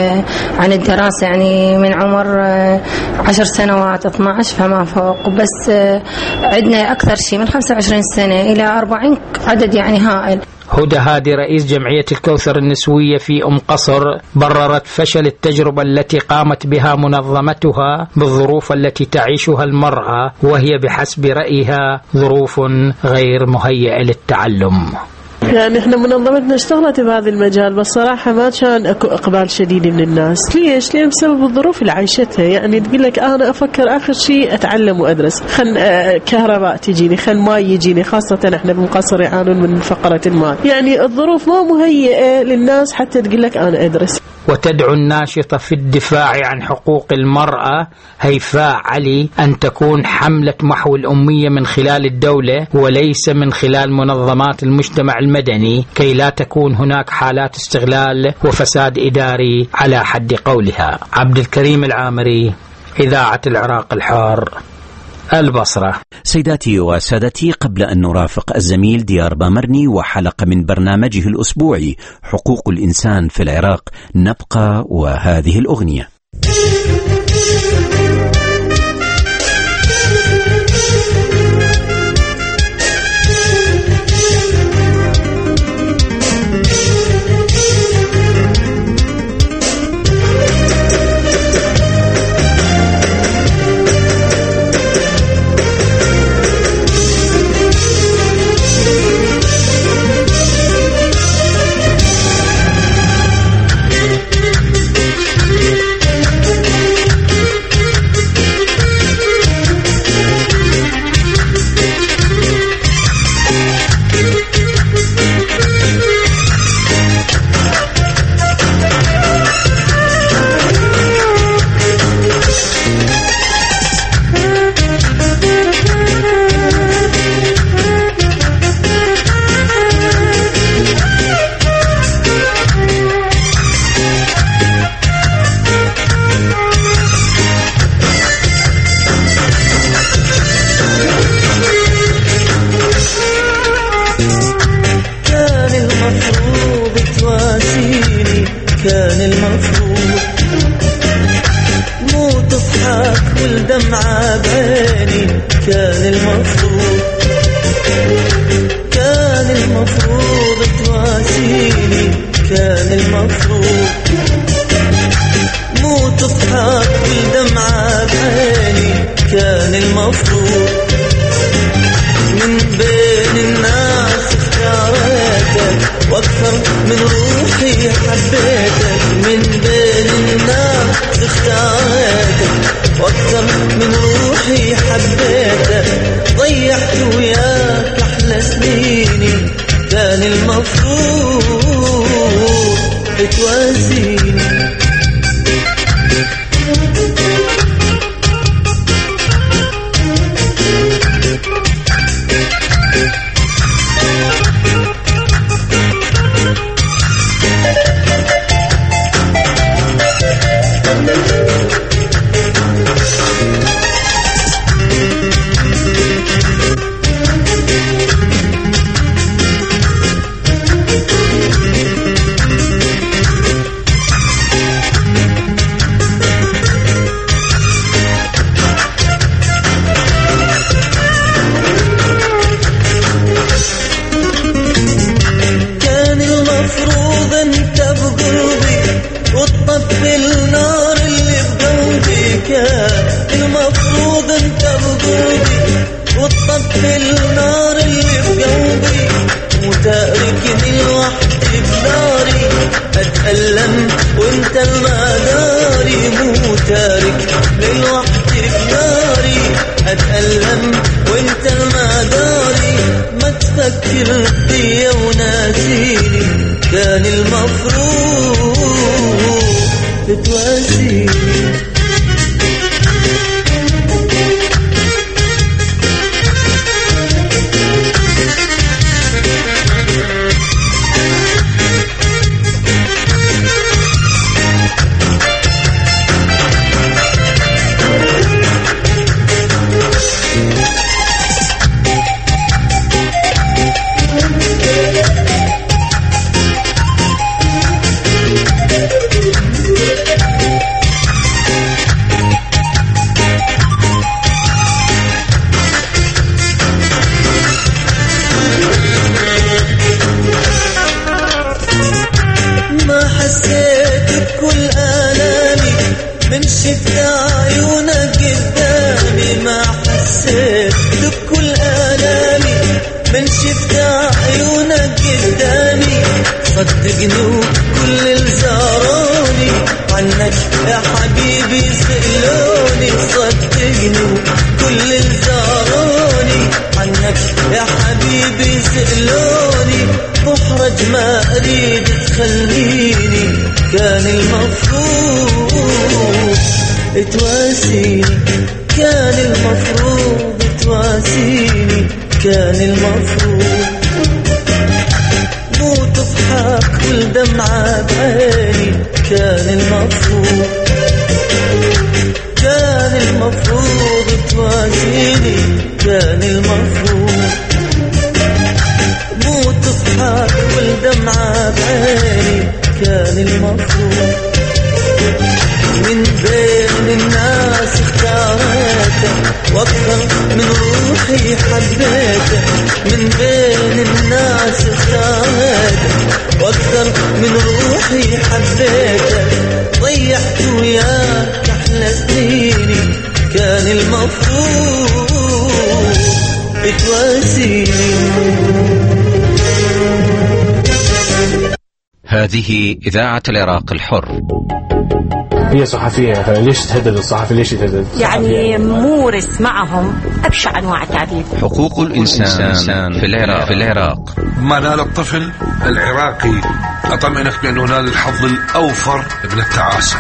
عن الدراسة، يعني من عمر آه عشر سنوات اثني عشر فما فوق، بس آه عندنا أكثر شيء من خمسة وعشرين سنة إلى أربعين، عدد يعني هائل. هدى هادي رئيس جمعية الكوثر النسوية في أم قصر بررت فشل التجربة التي قامت بها منظمتها بالظروف التي تعيشها المرأة، وهي بحسب رأيها ظروف غير مهيئة للتعلم. يعني احنا منظمتنا اشتغلت بهذا المجال، بس صراحة ما كان اكو اقبال شديد من الناس. ليش؟ لان بسبب الظروف اللي عايشتها. يعني تقول لك انا افكر اخر شيء اتعلم وادرس، خل كهرباء تجيني، خل ماء يجيني، خاصة احنا بمقصر يعانون من فقرة الماء. يعني الظروف ما مهيئة للناس حتى تقول لك انا ادرس. وتدعو الناشطة في الدفاع عن حقوق المرأة هيفاء علي أن تكون حملة محو الأمية من خلال الدولة وليس من خلال منظمات المجتمع المدني، كي لا تكون هناك حالات استغلال وفساد إداري على حد قولها. عبد الكريم العامري، إذاعة العراق الحر، البصرة. سيداتي وسادتي، قبل أن نرافق الزميل ديار بامرني وحلقة من برنامجه الأسبوعي حقوق الإنسان في العراق، نبقى وهذه الأغنية. كان المفروض مو تضحك والدمعة بعيني كان المفروض كان المفروض تواسيني كان المفروض مو تضحك والدمعة بعيني كان المفروض من بين الناس اختاريتك واكثر من روحي حبيتك من بين الناس اختاريتك واكثر من روحي حبيتك ضيعت وياك احلى سنيني كان المفروض تواسيني هذه إذاعة العراق الحر. هي صحفية مثلا، ليش تهدد الصحفي؟ ليش يتهدد؟ يعني مورس معهم أبشع أنواع التعذيب. حقوق الإنسان في العراق في العراق ما نال الطفل العراقي أطمئنك بأنه نال الحظ الأوفر من التعاسة.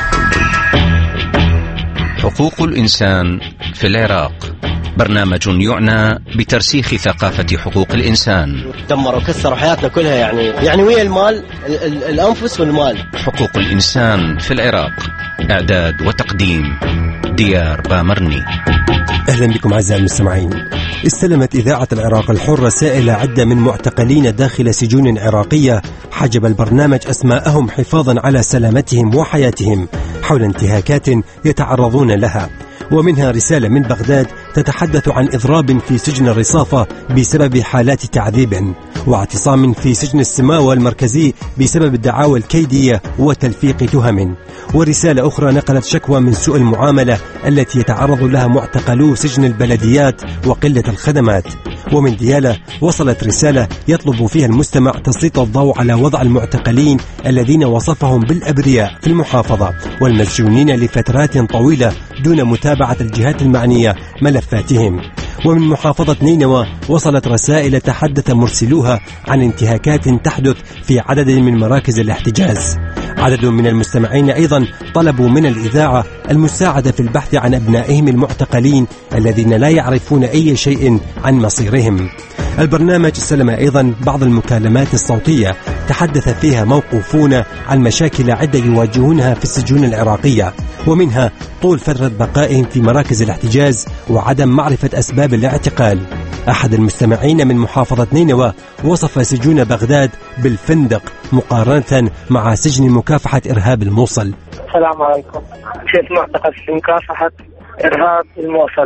حقوق الإنسان في العراق برنامج يعنى بترسيخ ثقافة حقوق الإنسان. دمروا وكسروا حياتنا كلها، يعني يعني ويا المال ال ال الأنفس والمال. حقوق الإنسان في العراق، إعداد وتقديم ديار بامرني. أهلا بكم أعزائي المستمعين. استلمت إذاعة العراق الحر رسائل عدة من معتقلين داخل سجون عراقية حجب البرنامج أسماءهم حفاظا على سلامتهم وحياتهم حول انتهاكات يتعرضون لها، ومنها رسالة من بغداد تتحدث عن إضراب في سجن الرصافة بسبب حالات تعذيب، واعتصام في سجن السماوة المركزي بسبب الدعاوى الكيدية وتلفيق تهم، ورسالة أخرى نقلت شكوى من سوء المعاملة التي يتعرض لها معتقلو سجن البلديات وقلة الخدمات. ومن ديالى وصلت رسالة يطلب فيها المستمع تسليط الضوء على وضع المعتقلين الذين وصفهم بالأبرياء في المحافظة والمسجونين لفترات طويلة دون متابعة الجهات المعنية ملفاتهم. ومن محافظة نينوى وصلت رسائل تحدث مرسلوها عن انتهاكات تحدث في عدد من مراكز الاحتجاز. عدد من المستمعين أيضا طلبوا من الإذاعة المساعدة في البحث عن أبنائهم المعتقلين الذين لا يعرفون أي شيء عن مصيرهم. البرنامج استلم أيضا بعض المكالمات الصوتية تحدث فيها موقوفون عن مشاكل عدة يواجهونها في السجون العراقية، ومنها طول فترة بقائهم في مراكز الاحتجاز وعدم معرفة أسباب الاعتقال. أحد المستمعين من محافظة نينوى وصف سجون بغداد بالفندق مقارنة مع سجن مكافحة إرهاب الموصل. السلام عليكم. كيف معتقل في مكافحة إرهاب الموصل؟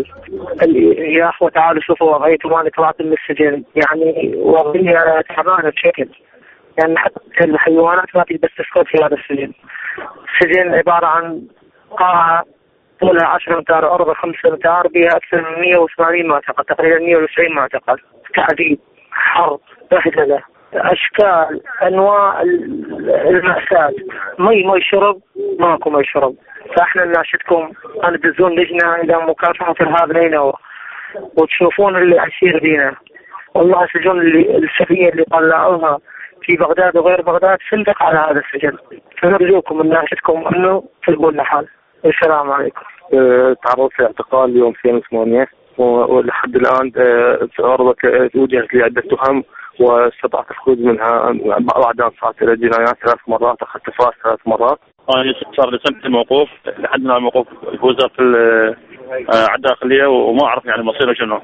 يا أخوة تعالوا شوفوا وضعيتي وأنا طلعت من السجن، يعني وضعية تعبانة بشكل، يعني حتى الحيوانات ما تقدر تسكت في هذا السجن. السجن عبارة عن قاعة طولها عشرة أمتار، أربعة خمسة أمتار، بها أكثر من مئة وثمانين معتقل، تقريبا مئة وتسعين معتقل. تعذيب، حرب، بهدلة، أشكال، أنواع المأساة. مي مي شرب، ماكو مي شرب. فإحنا نناشدكم أن تدزون لجنة إلى مكافحة إرهاب نينوى وتشوفون اللي يصير بينا. والله السجون اللي السفينة اللي طلعوها في بغداد وغير بغداد فندق على هذا السجن، فنرجوكم ونناشدكم أنه تلقوا لنا حل. السلام عليكم. تعرضت لاعتقال يوم اثنين وثمانية ولحد الآن تعرضت وجهت لي عدة تهم واستطعت الخروج منها بعد أن صارت إلى جنايات ثلاث مرات، أخذت فاس ثلاث مرات. أنا صار لي سنة الموقوف لحد الآن موقوف في وزارة الداخلية وما أعرف يعني مصيره شنو.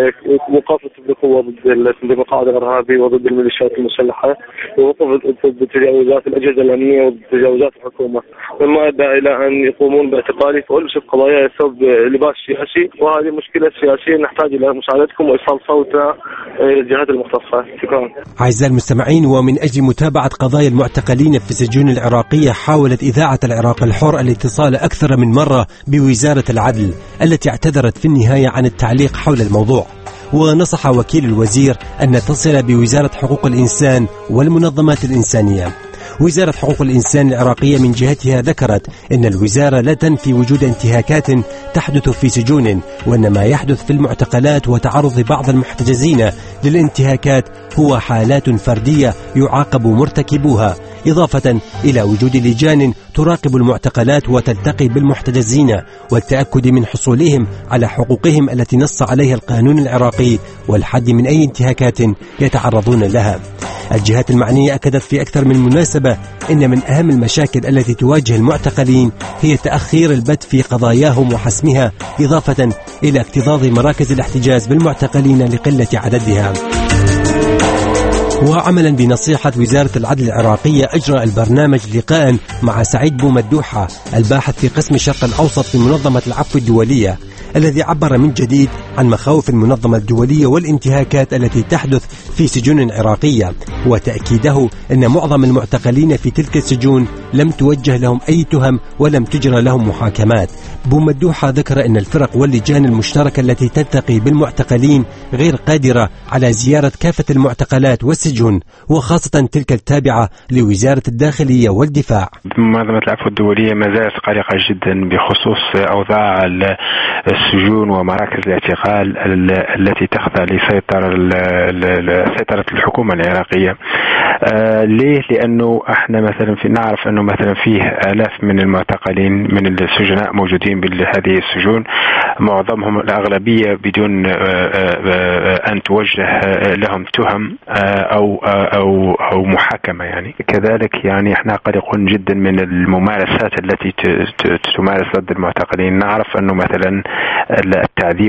وقفت بقوة ضد الانتقاد الإرهابي وضد الميليشيات المسلحة، ووقفت ضد تجاوزات الأجهزة الأمنية وضد تجاوزات الحكومة، مما أدى إلى أن يقومون باعتقالي فألبس قضايا بسبب لباس سياسي، وهذه مشكلة سياسية نحتاج إلى مساعدتكم وإيصال صوتنا إلى الجهات المختصة. شكرا. أعزائي المستمعين، ومن أجل متابعة قضايا المعتقلين في السجون العراقية حاولت إذاعة العراق الحر الاتصال أكثر من مرة بوزارة العدل التي اعتذرت في النهاية عن التعليق حول الموضوع، ونصح وكيل الوزير أن تتصل بوزارة حقوق الإنسان والمنظمات الإنسانية. وزارة حقوق الإنسان العراقية من جهتها ذكرت أن الوزارة لا تنفي وجود انتهاكات تحدث في سجون، وأن ما يحدث في المعتقلات وتعرض بعض المحتجزين للانتهاكات هو حالات فردية يعاقب مرتكبوها، إضافة إلى وجود لجان تراقب المعتقلات وتلتقي بالمحتجزين والتأكد من حصولهم على حقوقهم التي نص عليها القانون العراقي والحد من أي انتهاكات يتعرضون لها. الجهات المعنية أكدت في أكثر من مناسبة إن من أهم المشاكل التي تواجه المعتقلين هي تأخير البت في قضاياهم وحسمها، إضافة إلى اكتظاظ مراكز الاحتجاز بالمعتقلين لقلة عددها. وعملا بنصيحة وزارة العدل العراقية أجرى البرنامج لقاء مع سعيد بومدوحة الباحث في قسم الشرق الأوسط في منظمة العفو الدولية، الذي عبر من جديد عن مخاوف المنظمة الدولية والانتهاكات التي تحدث في سجون عراقية، وتأكيده أن معظم المعتقلين في تلك السجون لم توجه لهم أي تهم ولم تجرى لهم محاكمات. بومدوحة ذكر أن الفرق واللجان المشتركة التي تلتقي بالمعتقلين غير قادرة على زيارة كافة المعتقلات والسجون، وخاصة تلك التابعة لوزارة الداخلية والدفاع. منظمة العفو الدولية ما زالت قلقة جدا بخصوص أوضاع السجون ومراكز الاعتقال التي تخضع لسيطرة سيطرة الحكومة العراقية. آه ليه؟ لأنه احنا مثلا في نعرف أنه مثلا فيه آلاف من المعتقلين من السجناء موجودين بهذه السجون، معظمهم الأغلبية بدون آه آه أن توجه لهم تهم آه أو آه أو أو محاكمة. يعني كذلك يعني احنا قلقون جدا من الممارسات التي تمارس ضد المعتقلين. نعرف أنه مثلا التعذيب والسوء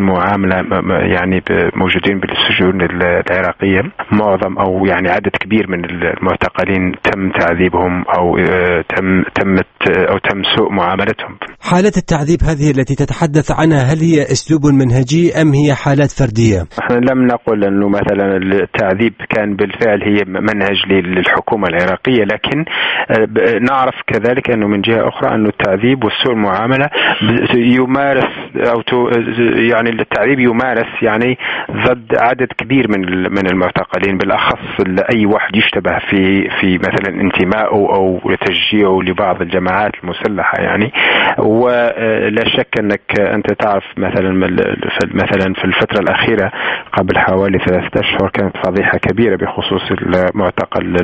المعاملة يعني موجودين بالسجون العراقية معظم أو يعني عدد كبير من المعتقلين تم تعذيبهم أو تم تمت أو تم سوء معاملتهم. حالة التعذيب هذه التي تتحدث عنها هل هي أسلوب منهجي أم هي حالات فردية؟ احنا لم نقل أنه مثلا التعذيب كان بالفعل هي منهج للحكومة العراقية، لكن نعرف كذلك أنه من جهة أخرى أنه التعذيب والسوء المعاملة يمارس أو يعني التعذيب يمارس يعني ضد عدد كبير من من المعتقلين، بالأخص أي واحد يشتبه في في مثلا انتمائه أو تشجيعه لبعض الجماعات المسلحة يعني. ولا شك أنك أنت تعرف مثلا مثلا في الفترة الأخيرة قبل حوالي ثلاثة أشهر كانت فضيحة كبيرة بخصوص المعتقل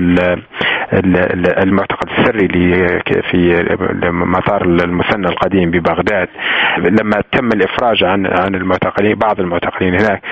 المعتقل السري في مطار المثنى القديم ببغداد. لما تم الإفراج عن عن المعتقلين بعض المعتقلين هناك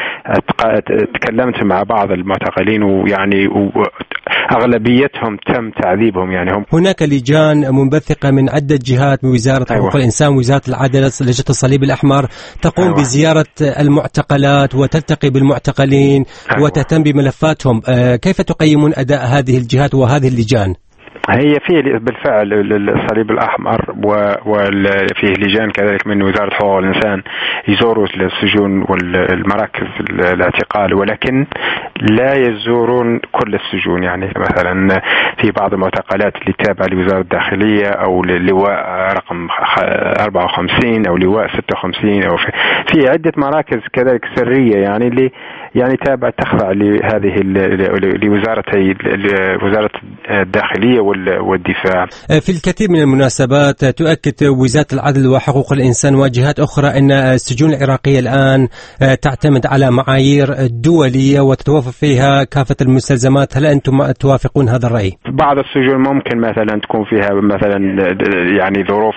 تكلمت مع بعض المعتقلين ويعني أغلبيتهم تم تعذيبهم يعني. هم هناك لجان منبثقة من عدة جهات من وزارة حقوق أيوة. الإنسان، وزارة العدل، لجنة الصليب الأحمر تقوم أيوة. بزيارة المعتقلات وتلتقي بالمعتقلين أيوة. وتهتم بملفاتهم. كيف تقيمون أداء هذه الجهات وهذه اللجان؟ هي فيه بالفعل الصليب الأحمر وفيه لجان كذلك من وزارة حقوق الإنسان يزوروا السجون والمراكز الاعتقال، ولكن لا يزورون كل السجون. يعني مثلا في بعض المعتقلات اللي تابعة لوزارة الداخلية أو للواء رقم أربعة وخمسين أو لواء ستة وخمسين أو في, في عدة مراكز كذلك سرية يعني اللي يعني تابعة تخضع لهذه لوزارتي وزارة الداخلية والدفاع. في الكثير من المناسبات تؤكد وزارة العدل وحقوق الإنسان وجهات أخرى أن السجون العراقية الآن تعتمد على معايير دولية وتتوفر فيها كافة المستلزمات. هل أنتم توافقون هذا الرأي؟ بعض السجون ممكن مثلا تكون فيها مثلا يعني ظروف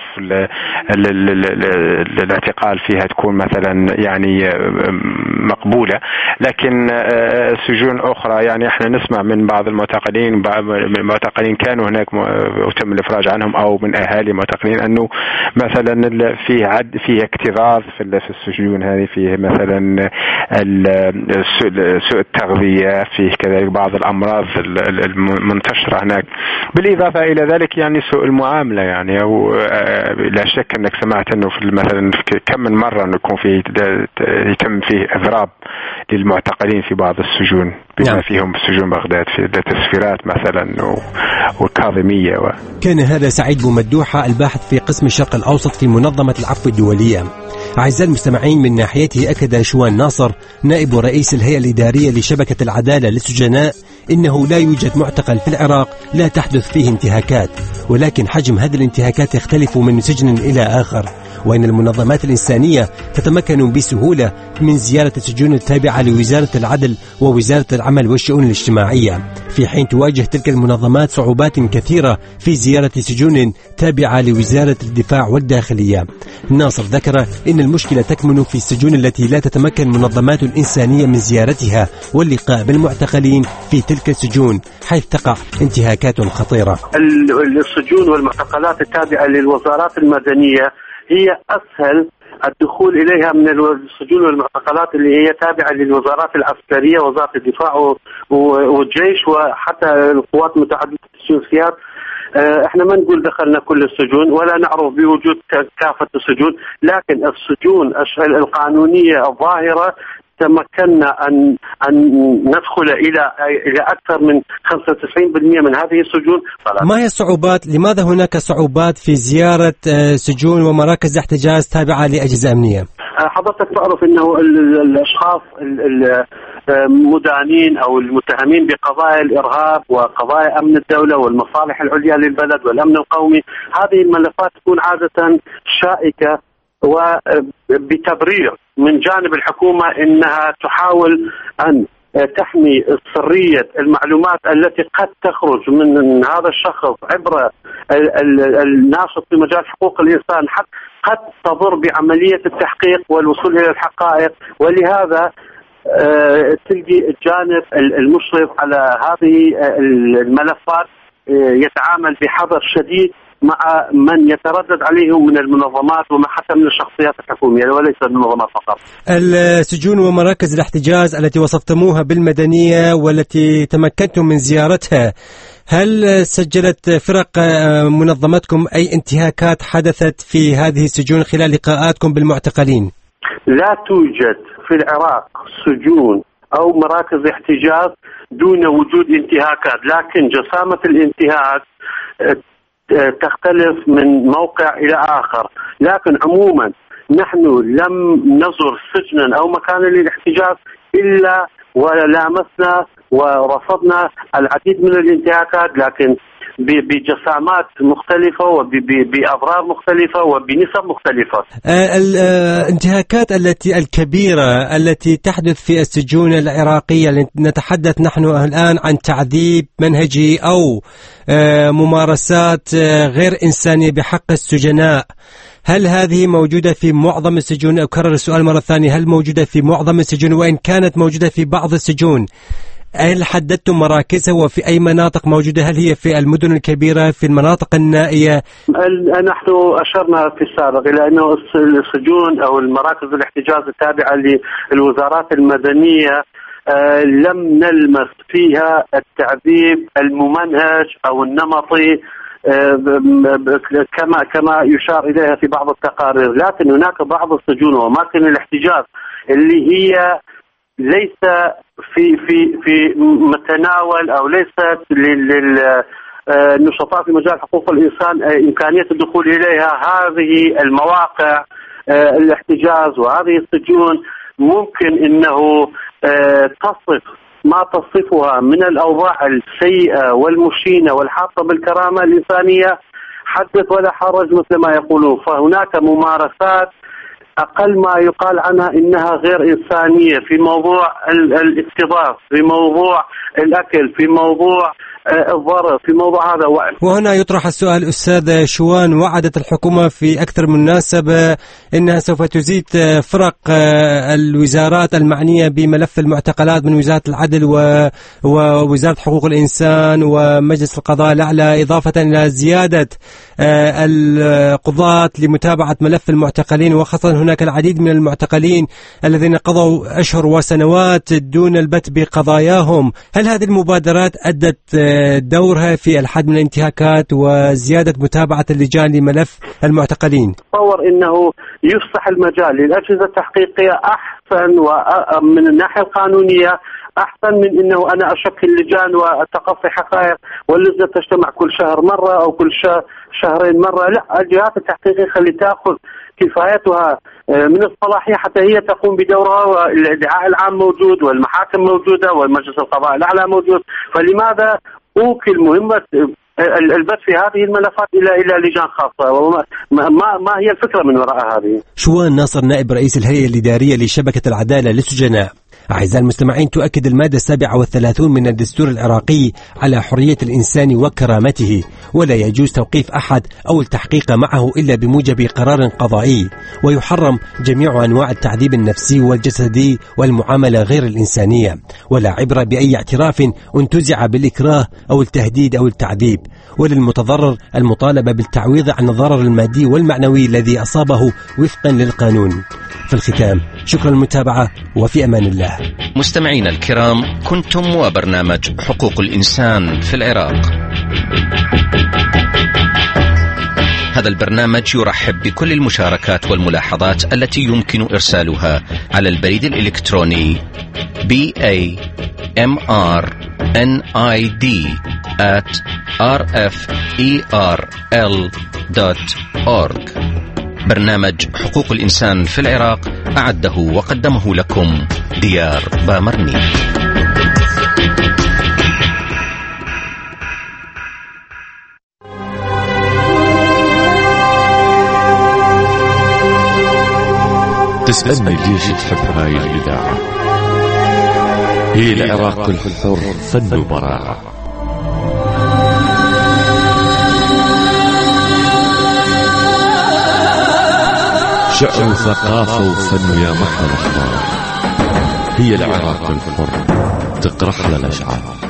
الاعتقال فيها تكون مثلا يعني مقبولة، لكن سجون أخرى يعني احنا نسمع من بعض المعتقلين بعض المعتقلين كانوا هناك وتم الإفراج عنهم أو من أهالي معتقلين أنه مثلا فيه عد فيه اكتظاظ في السجون هذه، فيه مثلا سوء التغذية، فيه كذلك بعض الأمراض المنتشرة هناك، بالإضافة إلى ذلك يعني سوء المعاملة يعني. أو لا شك أنك سمعت أنه في مثلا كم من مرة أنه يكون فيه يتم فيه إضراب للمعتقلين في بعض السجون بما نعم. فيهم سجون بغداد في التسفيرات مثلا والكاظمية و... كان هذا سعيد بومدوحة الباحث في قسم الشرق الأوسط في منظمة العفو الدولية. أعزائي المستمعين، من ناحيته أكد شوان ناصر نائب رئيس الهيئة الإدارية لشبكة العدالة للسجناء إنه لا يوجد معتقل في العراق لا تحدث فيه انتهاكات، ولكن حجم هذه الانتهاكات يختلف من سجن إلى آخر، وإن المنظمات الإنسانية تتمكن بسهولة من زيارة السجون التابعة لوزارة العدل ووزارة العمل والشؤون الاجتماعية، في حين تواجه تلك المنظمات صعوبات كثيرة في زيارة سجون تابعة لوزارة الدفاع والداخلية. ناصر ذكر إن المشكلة تكمن في السجون التي لا تتمكن منظمات إنسانية من زيارتها واللقاء بالمعتقلين في تلك السجون، حيث تقع انتهاكات خطيرة. السجون والمعتقلات التابعة للوزارات المدنية هي أسهل الدخول إليها من السجون والمعتقلات اللي هي تابعة للوزارات العسكرية، وزارة الدفاع والجيش وحتى القوات المتعددة الجنسيات. احنا ما نقول دخلنا كل السجون ولا نعرف بوجود كافة السجون، لكن السجون القانونية الظاهرة تمكنا أن أن ندخل إلى إلى أكثر من خمسة وتسعين بالمئة من هذه السجون. ما هي الصعوبات؟ لماذا هناك صعوبات في زيارة سجون ومراكز احتجاز تابعة لأجهزة أمنية؟ حضرتك تعرف أنه الأشخاص المدانين أو المتهمين بقضايا الإرهاب وقضايا أمن الدولة والمصالح العليا للبلد والأمن القومي، هذه الملفات تكون عادة شائكة وبتبرير من جانب الحكومة إنها تحاول أن تحمي سرية المعلومات التي قد تخرج من هذا الشخص عبر الناشط في مجال حقوق الإنسان، قد تضر بعملية التحقيق والوصول إلى الحقائق. ولهذا تلقي الجانب المشرف على هذه الملفات يتعامل بحذر شديد مع من يتردد عليهم من المنظمات ومع حتى من الشخصيات الحكومية وليس المنظمات فقط. السجون ومراكز الاحتجاز التي وصفتموها بالمدنية والتي تمكنتم من زيارتها، هل سجلت فرق منظمتكم أي انتهاكات حدثت في هذه السجون خلال لقاءاتكم بالمعتقلين؟ لا توجد في العراق سجون أو مراكز احتجاز دون وجود انتهاكات، لكن جسامة الانتهاك تختلف من موقع إلى آخر. لكن عموما نحن لم نزر سجنا أو مكانا للاحتجاز إلا ولامسنا ورصدنا العديد من الانتهاكات، لكن بجسامات مختلفة وبأضرار مختلفة وبنسب مختلفة. الانتهاكات التي الكبيرة التي تحدث في السجون العراقية، نتحدث نحن الآن عن تعذيب منهجي أو ممارسات غير إنسانية بحق السجناء، هل هذه موجودة في معظم السجون؟ أكرر السؤال مرة ثانية، هل موجودة في معظم السجون؟ وإن كانت موجودة في بعض السجون هل حددتم مراكزها وفي أي مناطق موجودة؟ هل هي في المدن الكبيرة، في المناطق النائية؟ نحن أشرنا في السابق إلى أنه السجون أو المراكز الاحتجاز التابعة للوزارات المدنية لم نلمس فيها التعذيب الممنهج أو النمطي كما كما يشار إليها في بعض التقارير، لكن هناك بعض السجون وأماكن الاحتجاز اللي هي ليس في في في متناول او ليست للنشطاء في مجال حقوق الانسان امكانيه الدخول اليها. هذه المواقع الاحتجاز وهذه السجون ممكن انه تصف ما تصفها من الاوضاع السيئه والمشينه والحاطه بالكرامه الانسانيه حدث ولا حرج مثل ما يقولون. فهناك ممارسات أقل ما يقال عنها إنها غير إنسانية في موضوع الاستضافة، في موضوع الأكل، في موضوع الضرر، في موضوع هذا. وهنا يطرح السؤال أستاذ شوان، وعدت الحكومة في أكثر من مناسبة أنها سوف تزيد فرق الوزارات المعنية بملف المعتقلات من وزارة العدل ووزارة حقوق الإنسان ومجلس القضاء الأعلى، إضافة إلى زيادة القضاة لمتابعة ملف المعتقلين، وخاصة هناك العديد من المعتقلين الذين قضوا أشهر وسنوات دون البت بقضاياهم. هل هذه المبادرات أدت دورها في الحد من الانتهاكات وزيادة متابعة اللجان لملف المعتقلين؟ أتصور أنه يفسح المجال للأجهزة التحقيقية أحسن ومن الناحية القانونية أحسن من أنه أنا أشكل لجان وأتقصي حقائق واللجنة تجتمع كل شهر مرة أو كل شهرين مرة. لا، الجهات التحقيقية خلي تأخذ كفايتها من الصلاحية حتى هي تقوم بدورها، والإدعاء العام موجود والمحاكم موجودة والمجلس القضاء الأعلى موجود، فلماذا أوكل مهمة البث في هذه الملفات إلى إلى لجان خاصة؟ وما ما, ما هي الفكرة من وراء هذه؟ شوان ناصر، نائب رئيس الهيئة الإدارية لشبكة العدالة للسجناء. أعزائي المستمعين، تؤكد المادة السابعة والثلاثون من الدستور العراقي على حرية الإنسان وكرامته، ولا يجوز توقيف أحد أو التحقيق معه إلا بموجب قرار قضائي، ويحرم جميع أنواع التعذيب النفسي والجسدي والمعاملة غير الإنسانية، ولا عبرة بأي اعتراف انتزع بالإكراه أو التهديد أو التعذيب، وللمتضرر المطالبة بالتعويض عن الضرر المادي والمعنوي الذي أصابه وفقا للقانون. في الختام، شكرا للمتابعة وفي أمان الله. مستمعينا الكرام، كنتم وبرنامج حقوق الإنسان في العراق. هذا البرنامج يرحب بكل المشاركات والملاحظات التي يمكن إرسالها على البريد الإلكتروني بي إيه إم آر إن آي دي آت آر إف إي آر إل دوت أورج. برنامج حقوق الإنسان في العراق أعده وقدمه لكم ديار بامرني. تسألني ليش تحب هاي الإذاعة؟ هي العراق الحر، فن وبراعة. شعر وثقافة وفن يا محر أخبار. هي العراق الحر، تقرح للأشعار.